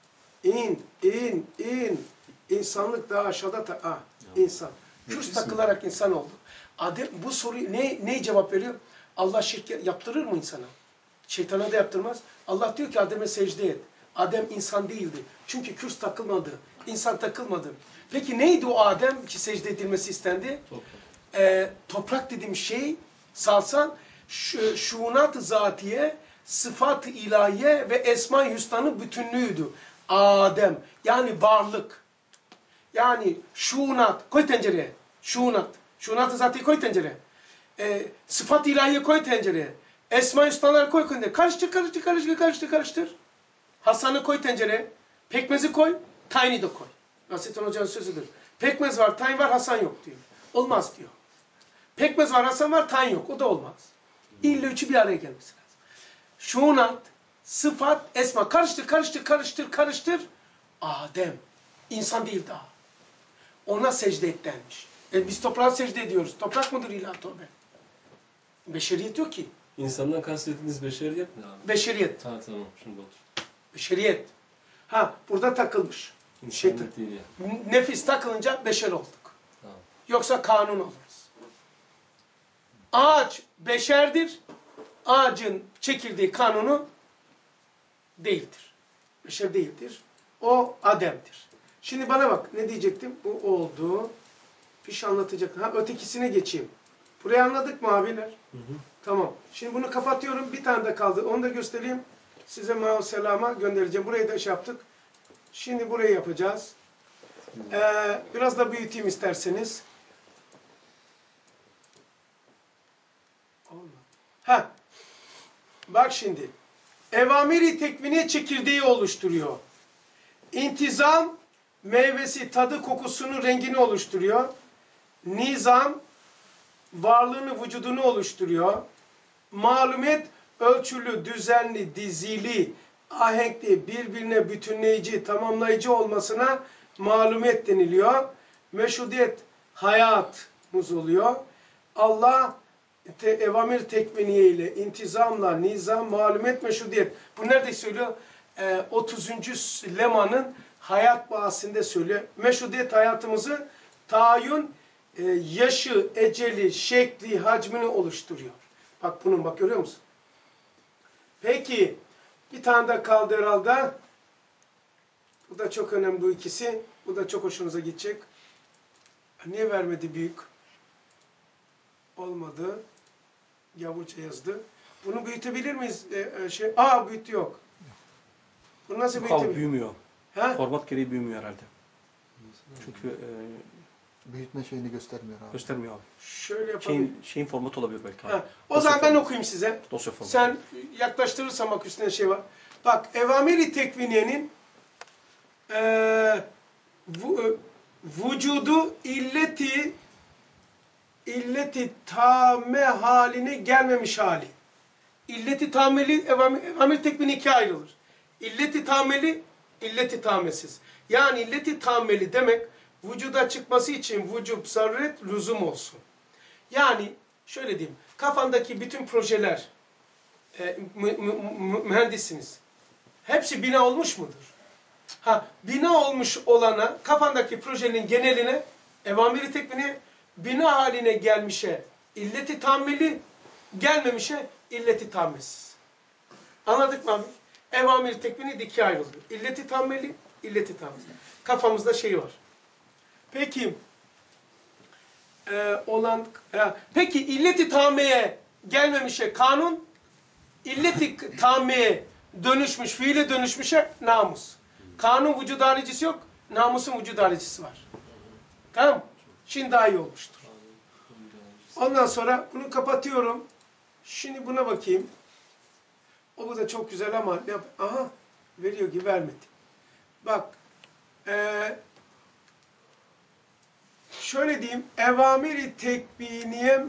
A: İn. İnsanlık daha aşağıda insan. Kürs takılarak insan oldu. Adem bu soruyu ne cevap veriyor? Allah şirk yaptırır mı insana? Şeytana da yaptırmaz. Allah diyor ki Adem'e secde et. Adem insan değildi. Çünkü kürs takılmadı. İnsan takılmadı. Peki neydi o Adem ki secde edilmesi istendi? Toprak dediğim şey salsan şuunat-ı zatiye, sıfat-ı ilahiye ve esma-i hüsna'nın bütünlüğüydü. Adem yani varlık. Yani şuunat koy tencereye. Şuunat-ı zatiye koy tencereye. Sıfat-ı ilahiye koy tencereye. Esma-i hüsnaları koy tencereye. Karıştır. Hasan'ı koy tencereye. Pekmezi koy. Tayini de koy. Nasrettin Hoca'nın sözüdür. Pekmez var, tayin var, Hasan yok diyor. Olmaz diyor. Pekmez var, Hasan var, tayin yok. O da olmaz. İlla üçü bir araya gelmesi lazım. Şunat, sıfat, esma. Karıştır. Adem. İnsan değil daha. Ona secde et denmiş. Biz toprağa secde ediyoruz. Toprak mıdır ilah tövbe? Beşeriyet yok ki.
D: İnsandan kastettiğiniz beşeriyet mi abi?
A: Beşeriyet.
D: Tamam şimdi otur.
A: Beşeriyet. Burada takılmış.
D: İnsanlık değil yani.
A: Nefis takılınca beşer olduk.
D: Tamam.
A: Yoksa kanun oluruz. Ağaç beşerdir. Ağacın çekirdeği kanunu değildir. Beşer değildir. O Adem'dir. Şimdi bana bak ne diyecektim? Bu oldu. Bir şey anlatacak. Ötekisine geçeyim. Burayı anladık mı abiler?
D: Hı.
A: Tamam. Şimdi bunu kapatıyorum. Bir tane de kaldı. Onu da göstereyim. Size selama göndereceğim. Burayı da yaptık. Şimdi burayı yapacağız. Biraz da büyüteyim isterseniz. Bak şimdi. Evamiri tekvini çekirdeği oluşturuyor. İntizam meyvesi, tadı, kokusunu, rengini oluşturuyor. Nizam varlığını, vücudunu oluşturuyor. Malumet ölçülü, düzenli, dizili, ahenkli, birbirine bütünleyici, tamamlayıcı olmasına malumet deniliyor. Meşhudiyet hayatımız oluyor. Allah evamir tekviniye ile, intizamla, nizam, malumet, meşhudiyet. Bu nerede söylüyor? 30. lemanın hayat bahsinde söylüyor. Meşhudiyet hayatımızı tayin, yaşı, eceli, şekli, hacmini oluşturuyor. Bak bak görüyor musun? Peki bir tane de kaldı herhalde. Bu da çok önemli bu ikisi. Bu da çok hoşunuza gidecek. Niye vermedi büyük? Olmadı. Yavruca yazdı. Bunu büyütebilir miyiz? Büyütü yok. Bunu nasıl büyütebilir?
H: Büyümüyor.
A: Ha?
H: Format gereği büyümüyor herhalde. Çünkü
B: Büyütme şeyini göstermiyor abi.
H: Göstermiyor abi.
A: Şöyle yapalım.
H: Şeyin formatı olabilir belki abi.
A: Ha, o zaman ben okuyayım size.
H: Dosya formatı.
A: Sen yaklaştırırsan bak üstüne şey var. Bak evamiri tekviniyenin vücudu illeti tame haline gelmemiş hali. İlleti tameli evamir tekvini ikiye ayrılır. İlleti tameli, illeti tamesiz. Yani illeti tameli demek vücuda çıkması için vücub, zaruret, lüzum olsun. Yani şöyle diyeyim, kafandaki bütün projeler, mühendissiniz. Hepsi bina olmuş mudur? Ha, bina olmuş olana, kafandaki projenin geneline, evamiri tekvini, bina haline gelmişe, illeti tammeli, gelmemişe, illeti tammesiz. Anladık mı abi? Evamiri tekvini de ikiye ayrılıyor. İlleti tammeli, illeti tammesiz. Kafamızda şey var. Peki, peki illeti tammeye gelmemişe kanun, illeti tammeye dönüşmüş, fiile dönüşmüşe namus. Kanun vücud haricisi yok, namusun vücud haricisi var. Tamam mı? Şimdi daha iyi olmuştur. Ondan sonra bunu kapatıyorum. Şimdi buna bakayım. O bu da çok güzel ama ne yap? Aha, veriyor gibi vermedi. Bak, şöyle diyeyim, evamiri tekviniye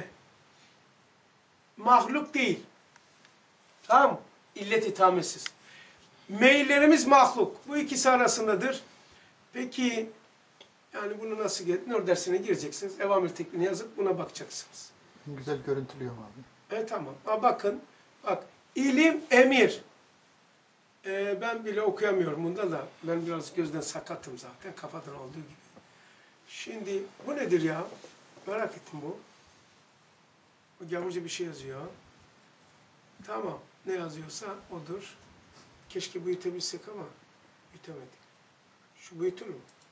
A: mahluk değil. Tamam mı? İllet-i tamesiz. Meyillerimiz mahluk. Bu ikisi arasındadır. Peki, yani bunu nasıl Nur dersine gireceksiniz. Evamir tekvini yazıp buna bakacaksınız.
B: Güzel görüntülüyor mu abi?
A: Tamam. Bakın. Bak. İlim, emir. Ben bile okuyamıyorum bunda da. Ben biraz gözden sakatım zaten. Kafadan olduğu gibi. Şimdi bu nedir ya? Merak ettim bu. Bu gavurca bir şey yazıyor. Tamam. Ne yazıyorsa odur. Keşke büyütebilsek ama büyütemedik. Şu büyütür mü?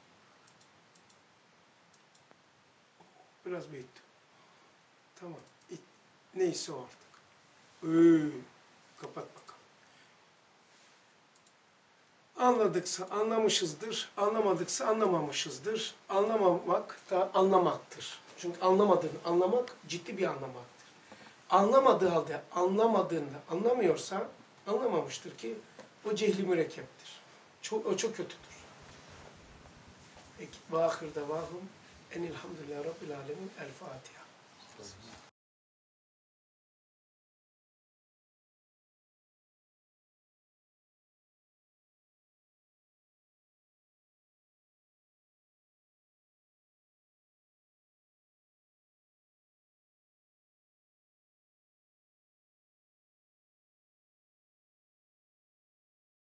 A: Biraz büyüttüm. Tamam. Neyse o artık. Kapat bakalım. Anladıksa anlamışızdır, anlamadıksa anlamamışızdır. Anlamamak da anlamaktır. Çünkü anlamadığını anlamak ciddi bir anlamaktır. Anlamadığı halde anlamadığını anlamıyorsa anlamamıştır ki o cehli mürekkeptir. O çok kötüdür. Peki, ve ahir devahum enilhamdülillahi rabbil alemin. El Fatiha.